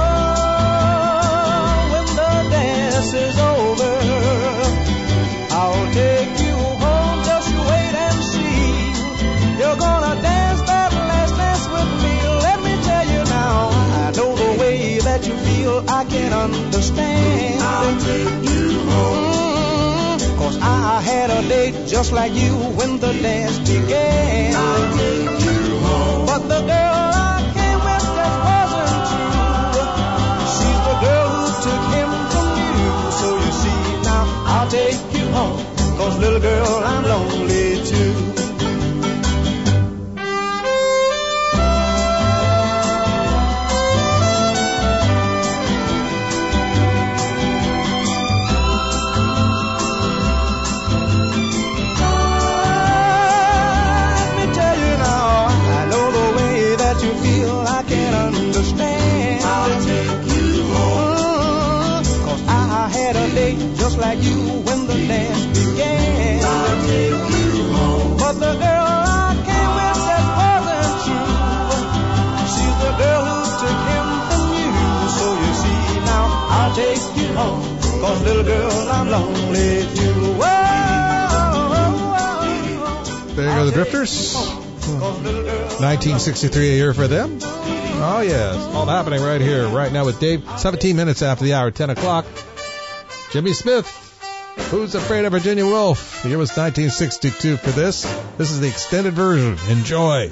when the dance is over. I'll take you home, just wait and see. You're gonna dance that last dance with me. Let me tell you now, I know the way that you feel, I can understand. I'll take you home. Cause I had a date just like you when the dance began. I'll take you home. But the girl I came with just wasn't true. She's the girl who took him from you. So you see now, I'll take you home. Cause little girl, I'm lonely too. Just like you when the dance began. I'll take you home. But the girl I came with just wasn't true. She's the girl who took him from you. So you see now, I'll take you home. Cause little girl, I'm lonely too. Whoa. There you go, the Drifters. nineteen sixty-three a year for them. Oh, yes. All happening right here, right now with Dave. seventeen minutes after the hour, ten o'clock. Jimmy Smith, Who's Afraid of Virginia Woolf? The year was nineteen sixty-two for this. This is the extended version. Enjoy.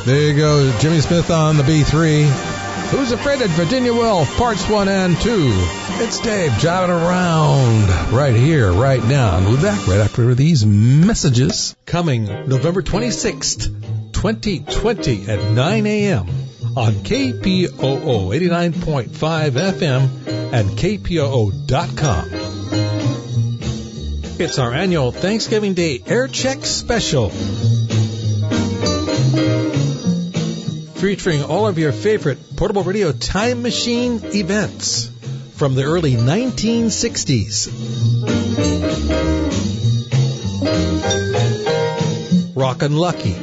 There you go, Jimmy Smith on the B three. Who's Afraid of Virginia Woolf, parts one and two. It's Dave jiving around right here, right now. And we'll be back right after these messages. Coming November twenty-sixth, twenty twenty at nine a.m. on K P O O eighty-nine point five F M and K P O O dot com. It's our annual Thanksgiving Day Air Check Special, featuring all of your favorite portable radio time machine events from the early nineteen sixties. Rockin' Lucky.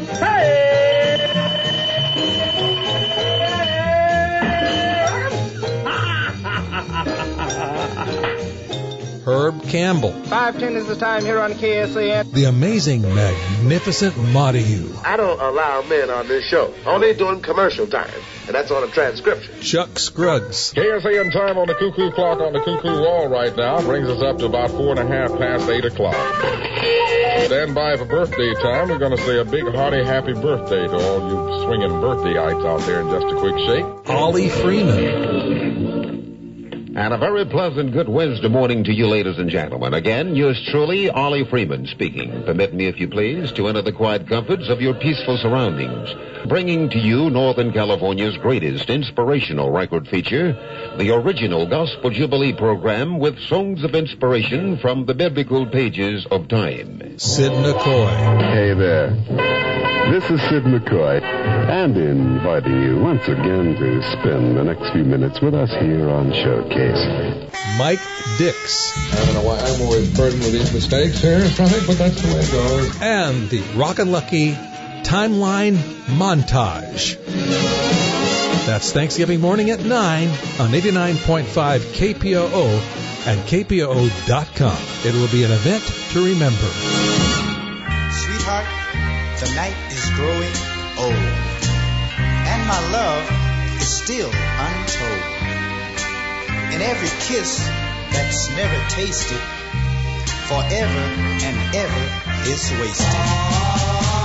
Herb Campbell. five ten is the time here on K S A N. The amazing, magnificent Montague. I don't allow men on this show. Only doing commercial time. And that's on a transcription. Chuck Scruggs. K S A N time on the cuckoo clock on the cuckoo wall right now brings us up to about four and a half past eight o'clock. Stand by for birthday time. We're going to say a big, hearty, happy birthday to all you swinging birthdayites out there in just a quick shake. Ollie Freeman. And a very pleasant good Wednesday morning to you, ladies and gentlemen. Again, yours truly, Ollie Freeman speaking. Permit me, if you please, to enter the quiet comforts of your peaceful surroundings, bringing to you Northern California's greatest inspirational record feature, the original Gospel Jubilee program with songs of inspiration from the biblical pages of time. Sid McCoy. Hey there. This is Sid McCoy, and inviting you once again to spend the next few minutes with us here on Showcase. Mike Dix. I don't know why I'm always burdened with these mistakes here, Frank, but that's the way it goes. And the Rockin' Lucky Timeline Montage. That's Thanksgiving morning at nine on eighty-nine point five K P O O and K P O O dot com. It will be an event to remember. Sweetheart, the night is growing old, and my love is still untold. And every kiss that's never tasted, forever and ever is wasted.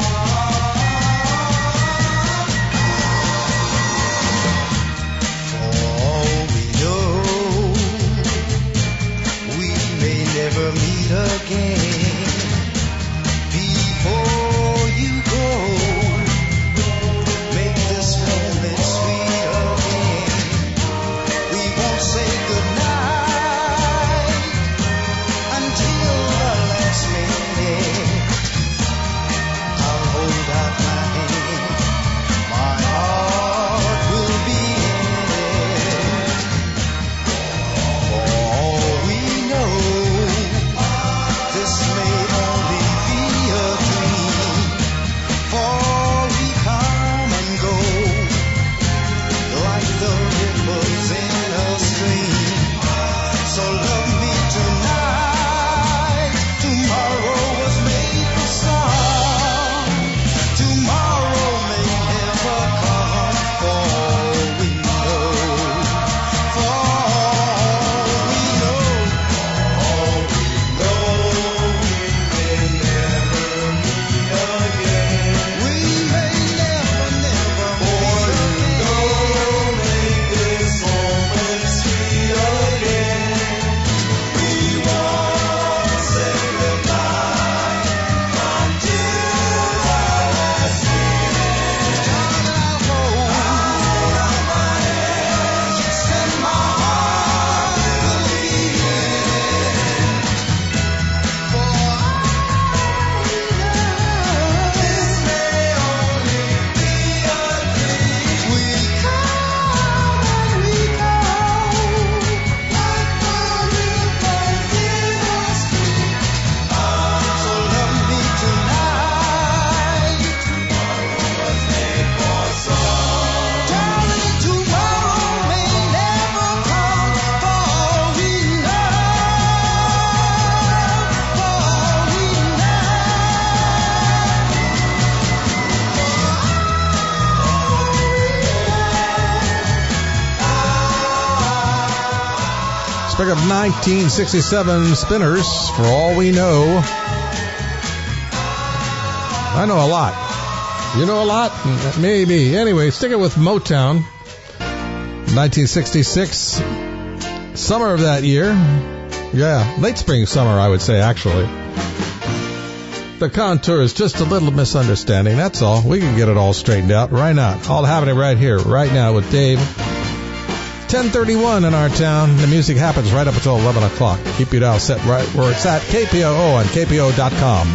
Never meet again. Before you go, make this moment sweet again. We won't say goodnight until the last minute. I'll hold out my hand, my heart will be in it. For all we know, this may only be a dream, for we come and go like the ripples in a stream. So love me tonight. Tomorrow was made for some. Tomorrow may never come, for all we know. For all we know, all we know. Speaking of nineteen sixty-seven spinners, for all we know, I know a lot. You know a lot? Maybe. Anyway, sticking with Motown. nineteen sixty-six, summer of that year. Yeah, late spring, summer, I would say, actually. The Contours, just a little misunderstanding, that's all. We can get it all straightened out. Right now. All happening right here, right now with Dave. ten thirty-one in our town. The music happens right up until eleven o'clock. Keep your dial set right where it's at. K P O O on K P O dot com.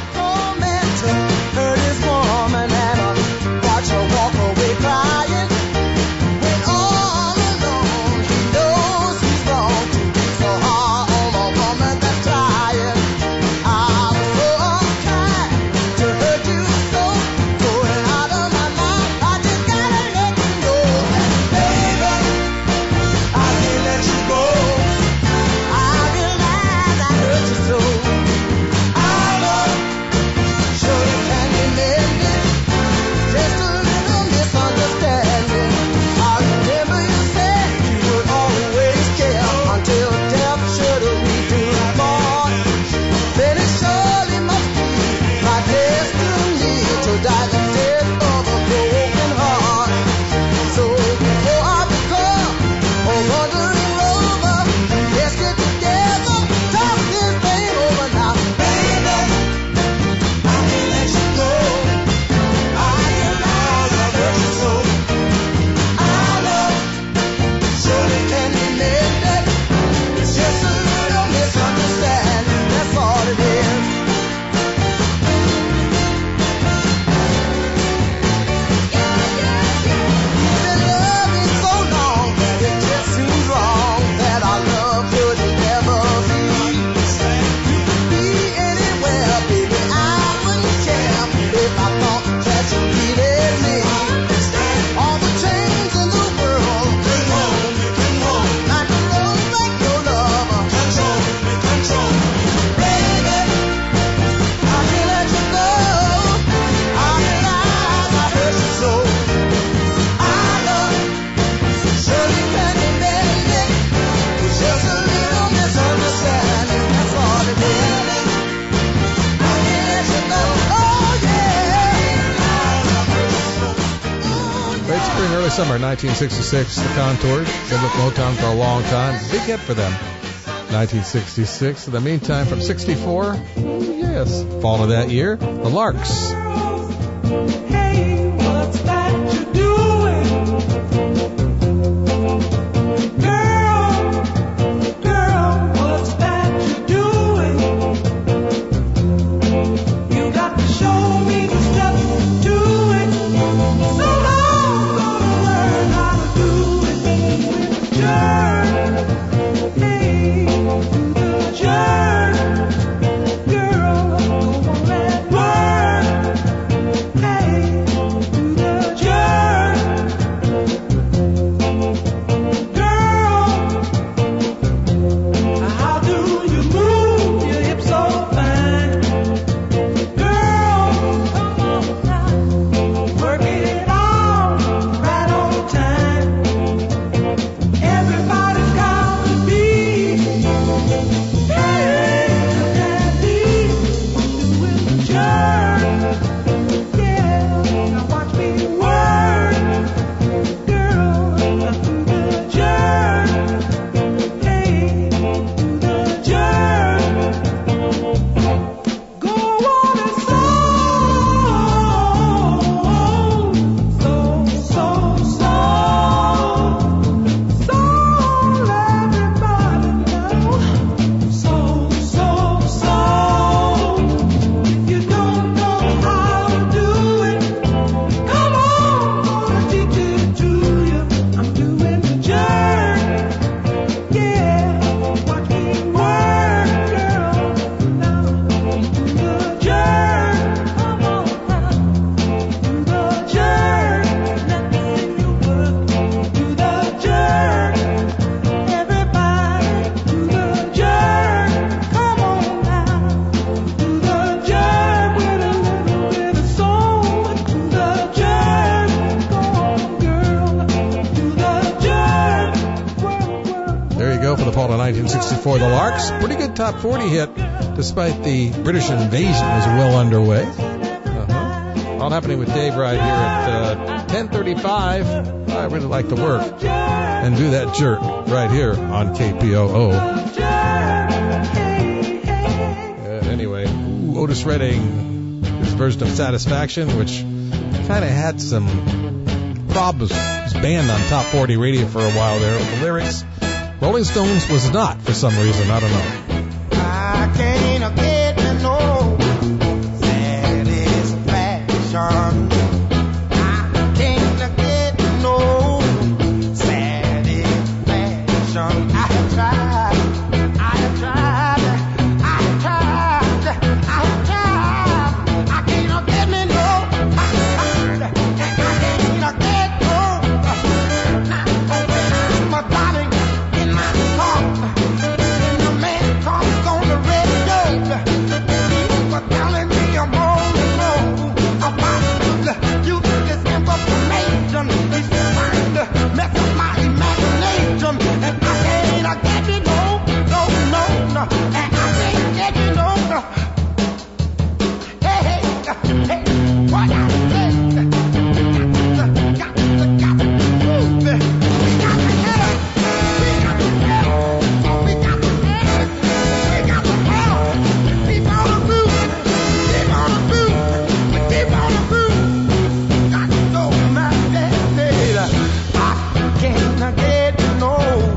Hurt his woman and uh, watch her walk away crying. When all alone, he knows he's wrong to be so hard on a woman that's trying. I was so unkind to hurt you so, going out of my mind. I just gotta let you know that, baby, I can't let you go. I realize I hurt you so. I know. Surely can be mended, just a little misunderstanding. I remember you said you would always care until death should we do part. Then it surely must be my destiny to die the death of a broken heart. So before I become a wandering rover, let's get together, talk this thing over now, baby. I can't let you go. I realize I hurt you so. I know, surely can be mended. It's just a little misunderstanding. That's all it is. You've been loving so long that it just seems wrong that our love could never be. You could be anywhere, baby. I wouldn't care if I thought that you needed me. All the chains in the world can hold me, can hold me. Like a love, like your lover. Control me, control me. Baby, I can't let you go. I realize I hurt you so. I know, surely can be mended. It's just a little misunderstanding. That's all it is. I can't let you go. Oh yeah. Late spring, early summer, nineteen sixty-six, the Contours. Been with Motown for a long time. Big hit for them. nineteen sixty-six. In the meantime, from sixty-four, yes, fall of that year, the Larks. Hey, what's that you're doing? Girl, girl, what's that you're doing? You got to show me the steps to it. So I'm gonna learn how to do it. Turn, hey, do the turn. Girl, come on and work. Hey, do the turn. Girl, how do you move your hips so fine? Girl, come on now, work it out right on time. Everybody's got to be, hey, daddy, doing the turn. Yeah, now watch me work. Girl, now do the turn. Hey, do the turn. Go on and so, so, so, so, so let everybody know. So, so, so. If you don't know how to do it, come on, gonna teach it to you. I'm doing the turn. Yeah, watch me work, girl. Now do the turn. Come on now, do the turn. Let me see you work. Do the turn. Everybody, do the turn. Come on now, do the turn with a little bit of soul. Do the turn. Go on, girl. Do the turn. Work, work. There you go for the fall of nineteen sixty-four, the Larks. Pretty good top forty hit, despite the British invasion was well underway. Uh-huh. All Happening with Dave right here at uh, ten thirty-five. I really like to work and do that jerk right here on K P O O. Uh, anyway, ooh, Otis Redding, his version of Satisfaction, which kind of had some problems. It was banned on top forty radio for a while there with the lyrics. Rolling Stones was not for some reason. I don't know. I can't get no satisfaction. I can't get no satisfaction. I have tried, I have tried, I have tried, I have tried. I can't get me no, I can't get no. My darling in my heart, when the man comes on the radio, he's telling me I'm all alone. About you, this information, he's trying to mess up my imagination, and I can't get it, no, no, no, no, and I can't get it, no, no. Hey, hey, hey, what I said, got to, got to, got to move it. We got to get it, we got to get it, we got to get it, we got to get it. Keep on the move, keep on the move, we keep on the move. Got to go, my daddy. I can't get no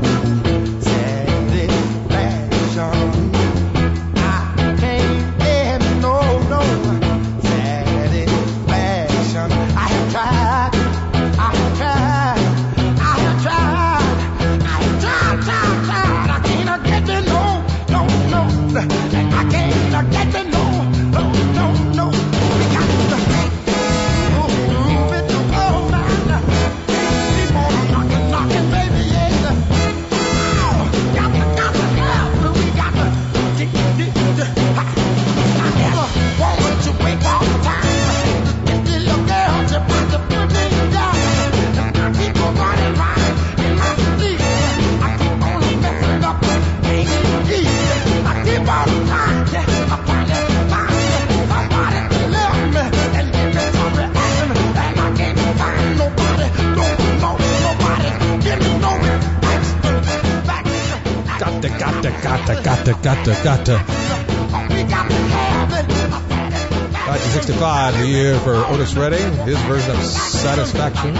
satisfaction. I can't get no, no satisfaction. I have tried, I have tried, I have tried, I have tried, tried, tried. I can't get the no, no, no. I can't get the no, no, no, no. We got to move it to go, man. Keep on knocking, knocking, baby, yeah. Oh, got to, got to, yeah. We got to, I never want to wait all the time. This little girl just about to put me down. I keep on running round in my sleep. I keep on messing up, ain't easy. I keep on trying, I find it, find it. Somebody to love me and give me some reaction, and I can't find nobody, don't know nobody, give me no reaction. Got to, got to, got to, got to, got to, got to. We got to have it. nineteen sixty-five, the year for Otis Redding, his version of Satisfaction.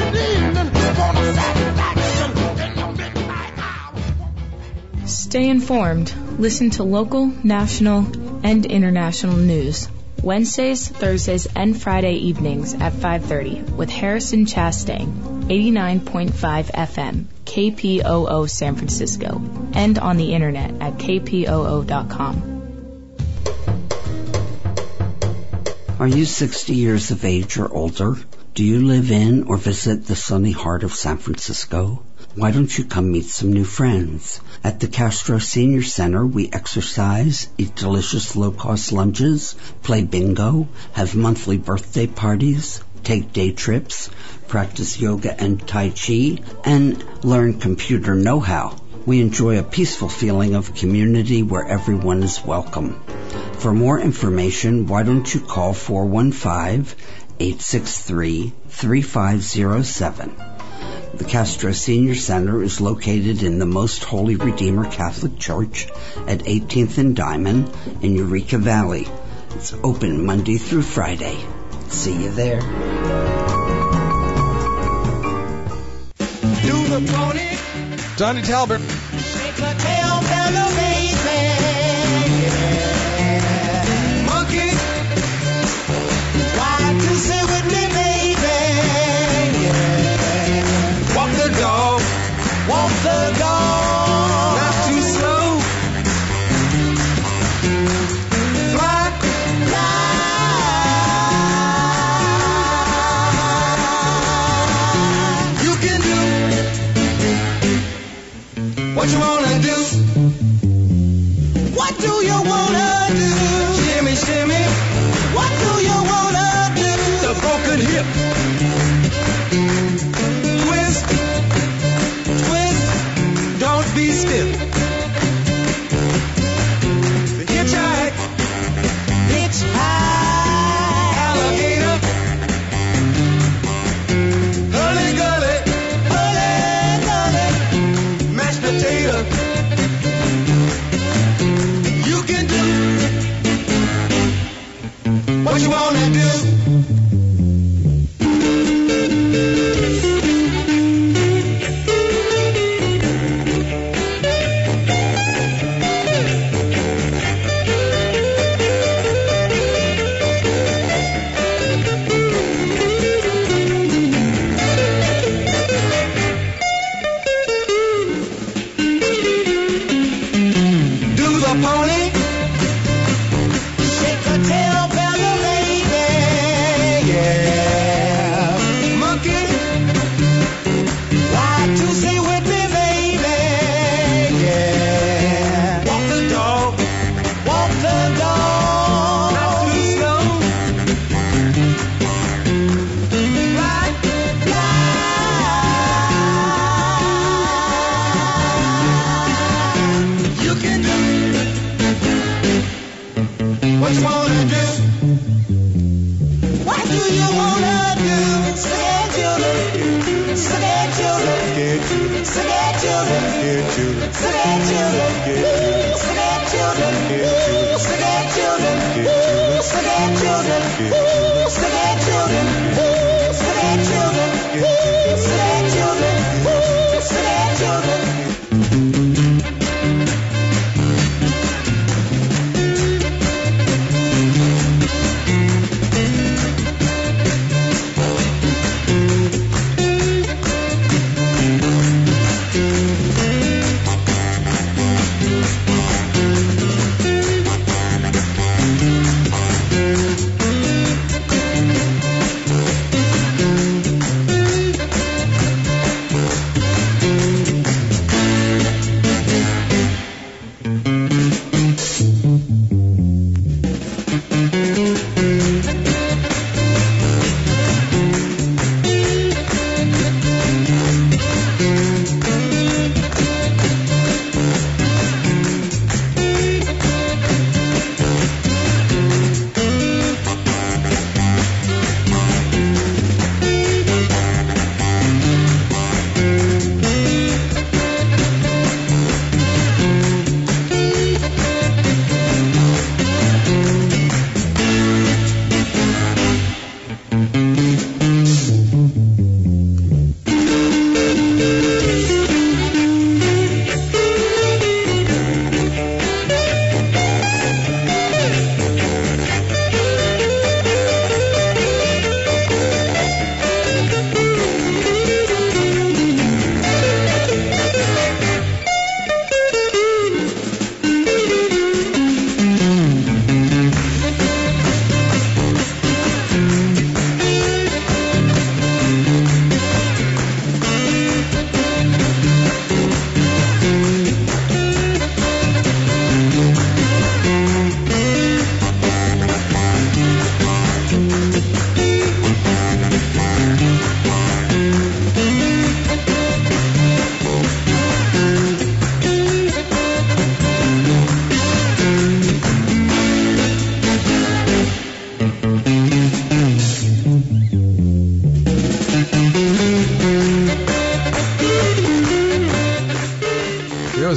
Stay informed. Listen to local, national, and international news. Wednesdays, Thursdays, and Friday evenings at five thirty with Harrison Chastain, eighty-nine point five F M, K P O O San Francisco, and on the internet at K P O O dot com. Are you sixty years of age or older? Do you live in or visit the sunny heart of San Francisco? Why don't you come meet some new friends? At the Castro Senior Center, we exercise, eat delicious low-cost lunches, play bingo, have monthly birthday parties, take day trips, practice yoga and Tai Chi, and learn computer know-how. We enjoy a peaceful feeling of community where everyone is welcome. For more information, why don't you call four one five, eight six three, three five zero seven. The Castro Senior Center is located in the Most Holy Redeemer Catholic Church at eighteenth and Diamond in Eureka Valley. It's open Monday through Friday. See you there. Do the pony, Johnny Talbot. shake the tail feather, baby. Monkey, why to sit with me, baby? Walk the dog, walk the dog, not too slow. Fly, fly. You can do what you wanna do. What do you wanna do? Shimmy, shimmy. What do you wanna do? The broken hip. Twist, twist. Don't be stiff. Hitchhike, hitchhike. Alligator,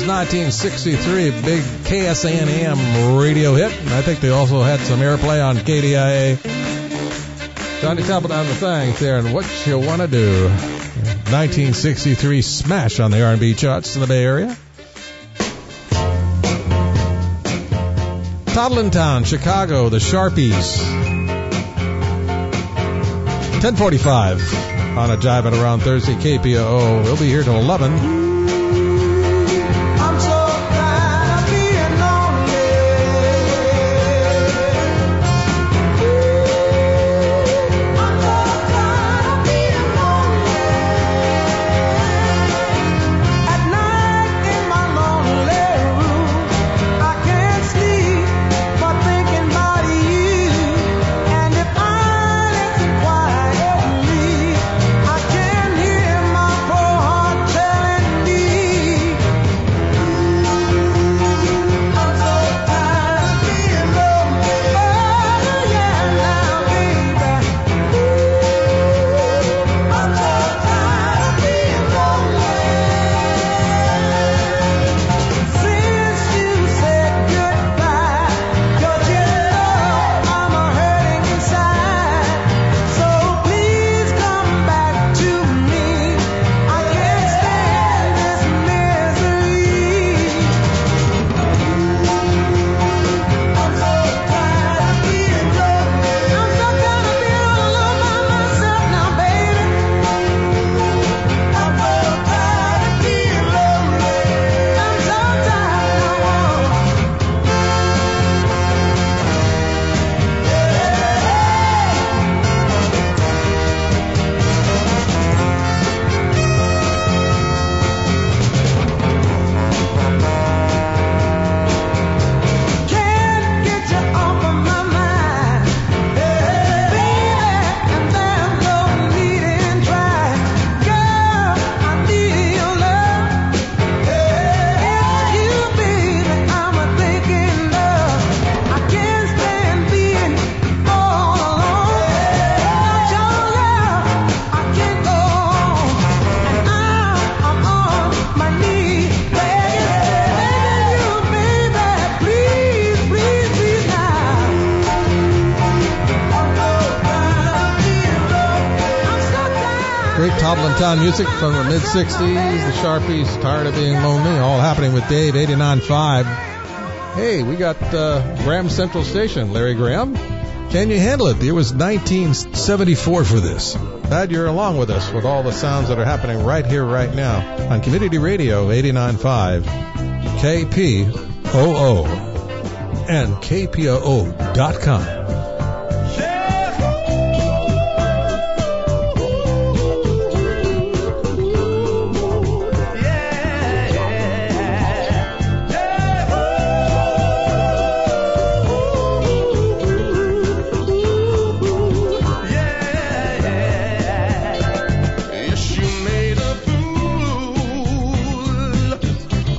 nineteen sixty-three, big K S A N A M radio hit. And I think they also had some airplay on K D I A. Johnny Templeton the Thangs there, and What You Wanna Do. nineteen sixty-three smash on the R and B charts in the Bay Area. Toddlin Town, Chicago, the Sharpies. ten forty-five on a Jivin' Around Thursday, K P O O. We'll be here till eleven. Town music from the mid-sixties, the Sharpies, Tired of Being Lonely, all happening with Dave, eighty-nine point five. Hey, we got uh, Graham Central Station, Larry Graham. Can you handle it? It was nineteen seventy-four for this. Glad you're along with us with all the sounds that are happening right here, right now on Community Radio eighty-nine point five, K P O O, and K P O O dot com.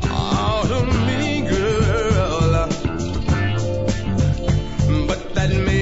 That made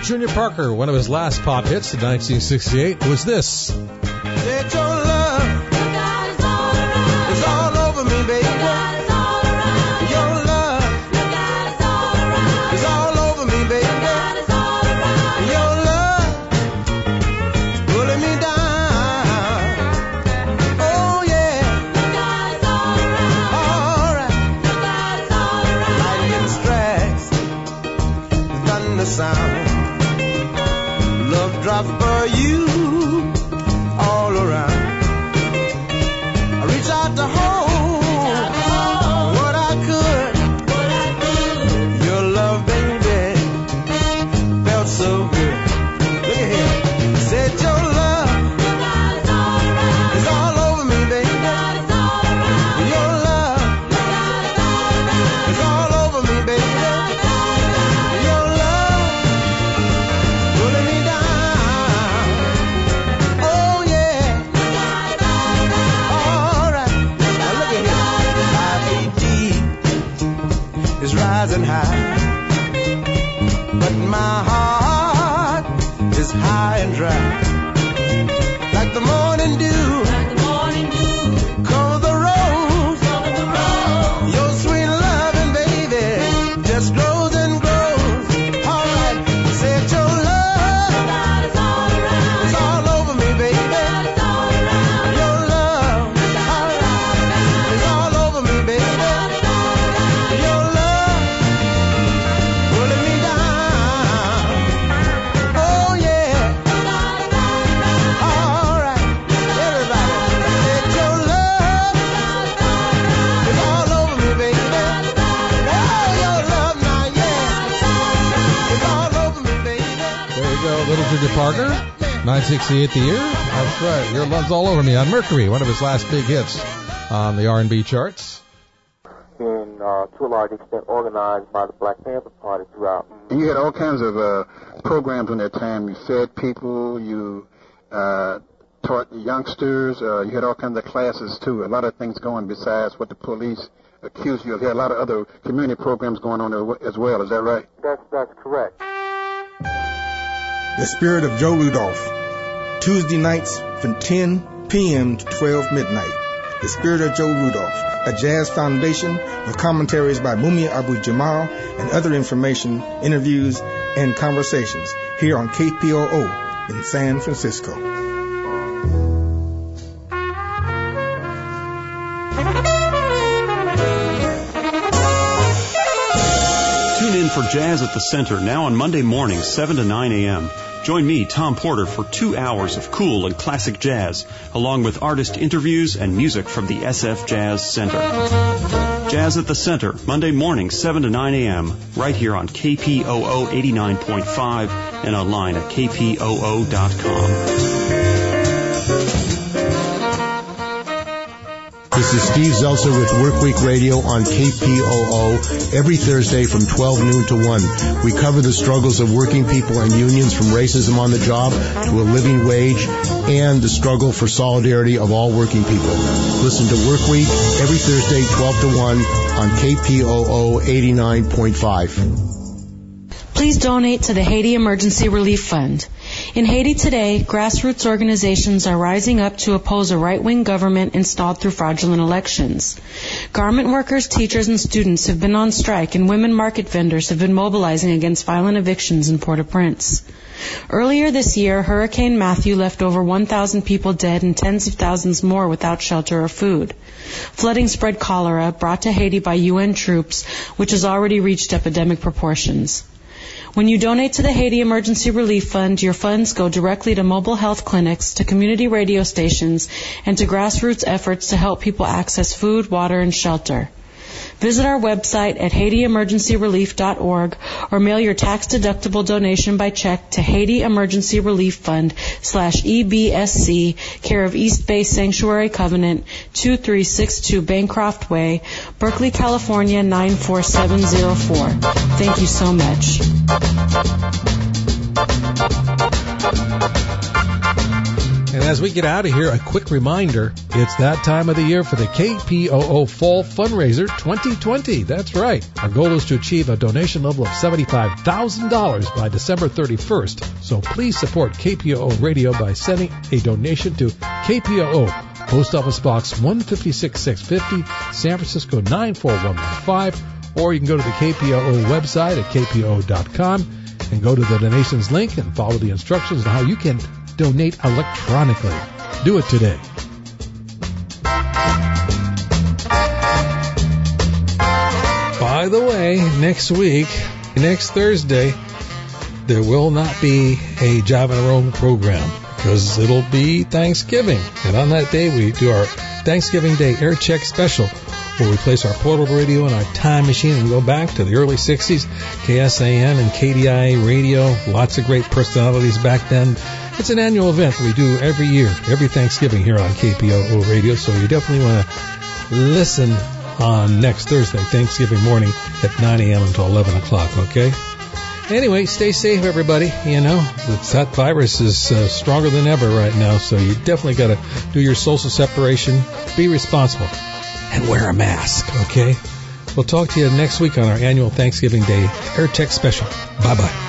Junior Parker, one of his last pop hits in nineteen sixty-eight, was this. Said your love is all over me, baby. Your love is all over me, baby. Your love pulling me down. Oh yeah. All right. Lightning strikes, the thunder sound. Love drops for you all around. I reach out to hold what I could. Your love, baby, felt so good. Look at here. Said your love is all over me, baby. Your love is all over me, baby. Your love pulling me down. Oh yeah. All right. Now look at here. My A D is rising high, but my heart is high and dry. Like the morning dew, cover the rose. Your sweet loving, baby, just grows and grows. All right. Said your love is all over me, baby. Your love, all right, is all over me, baby. Your love pulling me down. Oh yeah. All right, everybody. Said your love is all over me, baby. Oh, your love now, yeah, it's all over me, baby. There you go, Little Junior Parker, nine sixty-eight the year. That's right, Your Love's All Over Me on Mercury, one of his last big hits on the R and B charts. And uh, to a large extent organized by the Black Panther Party throughout. And you had all kinds of uh, programs in that time. You fed people, you uh, taught youngsters, uh, you had all kinds of classes, too. A lot of things going besides what the police accused you of. You had a lot of other community programs going on there as well. Is that right? That's, that's correct. The Spirit of Joe Rudolph. Tuesday nights from ten p.m. to twelve midnight. The Spirit of Joe Rudolph, a jazz foundation with commentaries by Mumia Abu-Jamal and other information, interviews, and conversations here on K P O O in San Francisco. Tune in for Jazz at the Center now on Monday mornings, seven to nine a.m. Join me, Tom Porter, for two hours of cool and classic jazz, along with artist interviews and music from the S F Jazz Center. Jazz at the Center, Monday mornings, seven to nine a.m., right here on K P O O eighty-nine point five and online at K P O O dot com. This is Steve Zelser with Workweek Radio on K P O O every Thursday from twelve noon to one. We cover the struggles of working people and unions from racism on the job to a living wage and the struggle for solidarity of all working people. Listen to Workweek every Thursday twelve to one on K P O O eighty-nine point five. Please donate to the Haiti Emergency Relief Fund. In Haiti today, grassroots organizations are rising up to oppose a right-wing government installed through fraudulent elections. Garment workers, teachers, and students have been on strike, and women market vendors have been mobilizing against violent evictions in Port-au-Prince. Earlier this year, Hurricane Matthew left over one thousand people dead and tens of thousands more without shelter or food. Flooding spread cholera, brought to Haiti by U N troops, which has already reached epidemic proportions. When you donate to the Haiti Emergency Relief Fund, your funds go directly to mobile health clinics, to community radio stations, and to grassroots efforts to help people access food, water, and shelter. Visit our website at haiti emergency relief dot org or mail your tax-deductible donation by check to Haiti Emergency Relief Fund slash E B S C, care of East Bay Sanctuary Covenant, two three six two Bancroft Way, Berkeley, California, nine four seven zero four. Thank you so much. And as we get out of here, a quick reminder, it's that time of the year for the K P O O Fall Fundraiser twenty twenty. That's right. Our goal is to achieve a donation level of seventy-five thousand dollars by December thirty-first. So please support K P O O Radio by sending a donation to K P O O, Post Office Box one five six six five zero, San Francisco nine four one one five, or you can go to the K P O O website at K P O O dot com and go to the donations link and follow the instructions on how you can donate electronically. Do it today. By the way, next week, next Thursday, there will not be a Jive and Roam program because it'll be Thanksgiving. And on that day, we do our Thanksgiving Day Air Check Special, where we place our portable radio in our time machine and go back to the early sixties, K S A M and K D I A radio, lots of great personalities back then. It's an annual event that we do every year, every Thanksgiving here on K P O O Radio, so you definitely want to listen on next Thursday, Thanksgiving morning at nine a.m. until eleven o'clock, okay? Anyway, stay safe, everybody. You know, that virus is uh, stronger than ever right now, so you definitely got to do your social separation, be responsible, and wear a mask, okay? We'll talk to you next week on our annual Thanksgiving Day Air Tech Special. Bye-bye.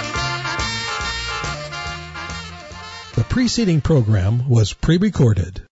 The preceding program was pre-recorded.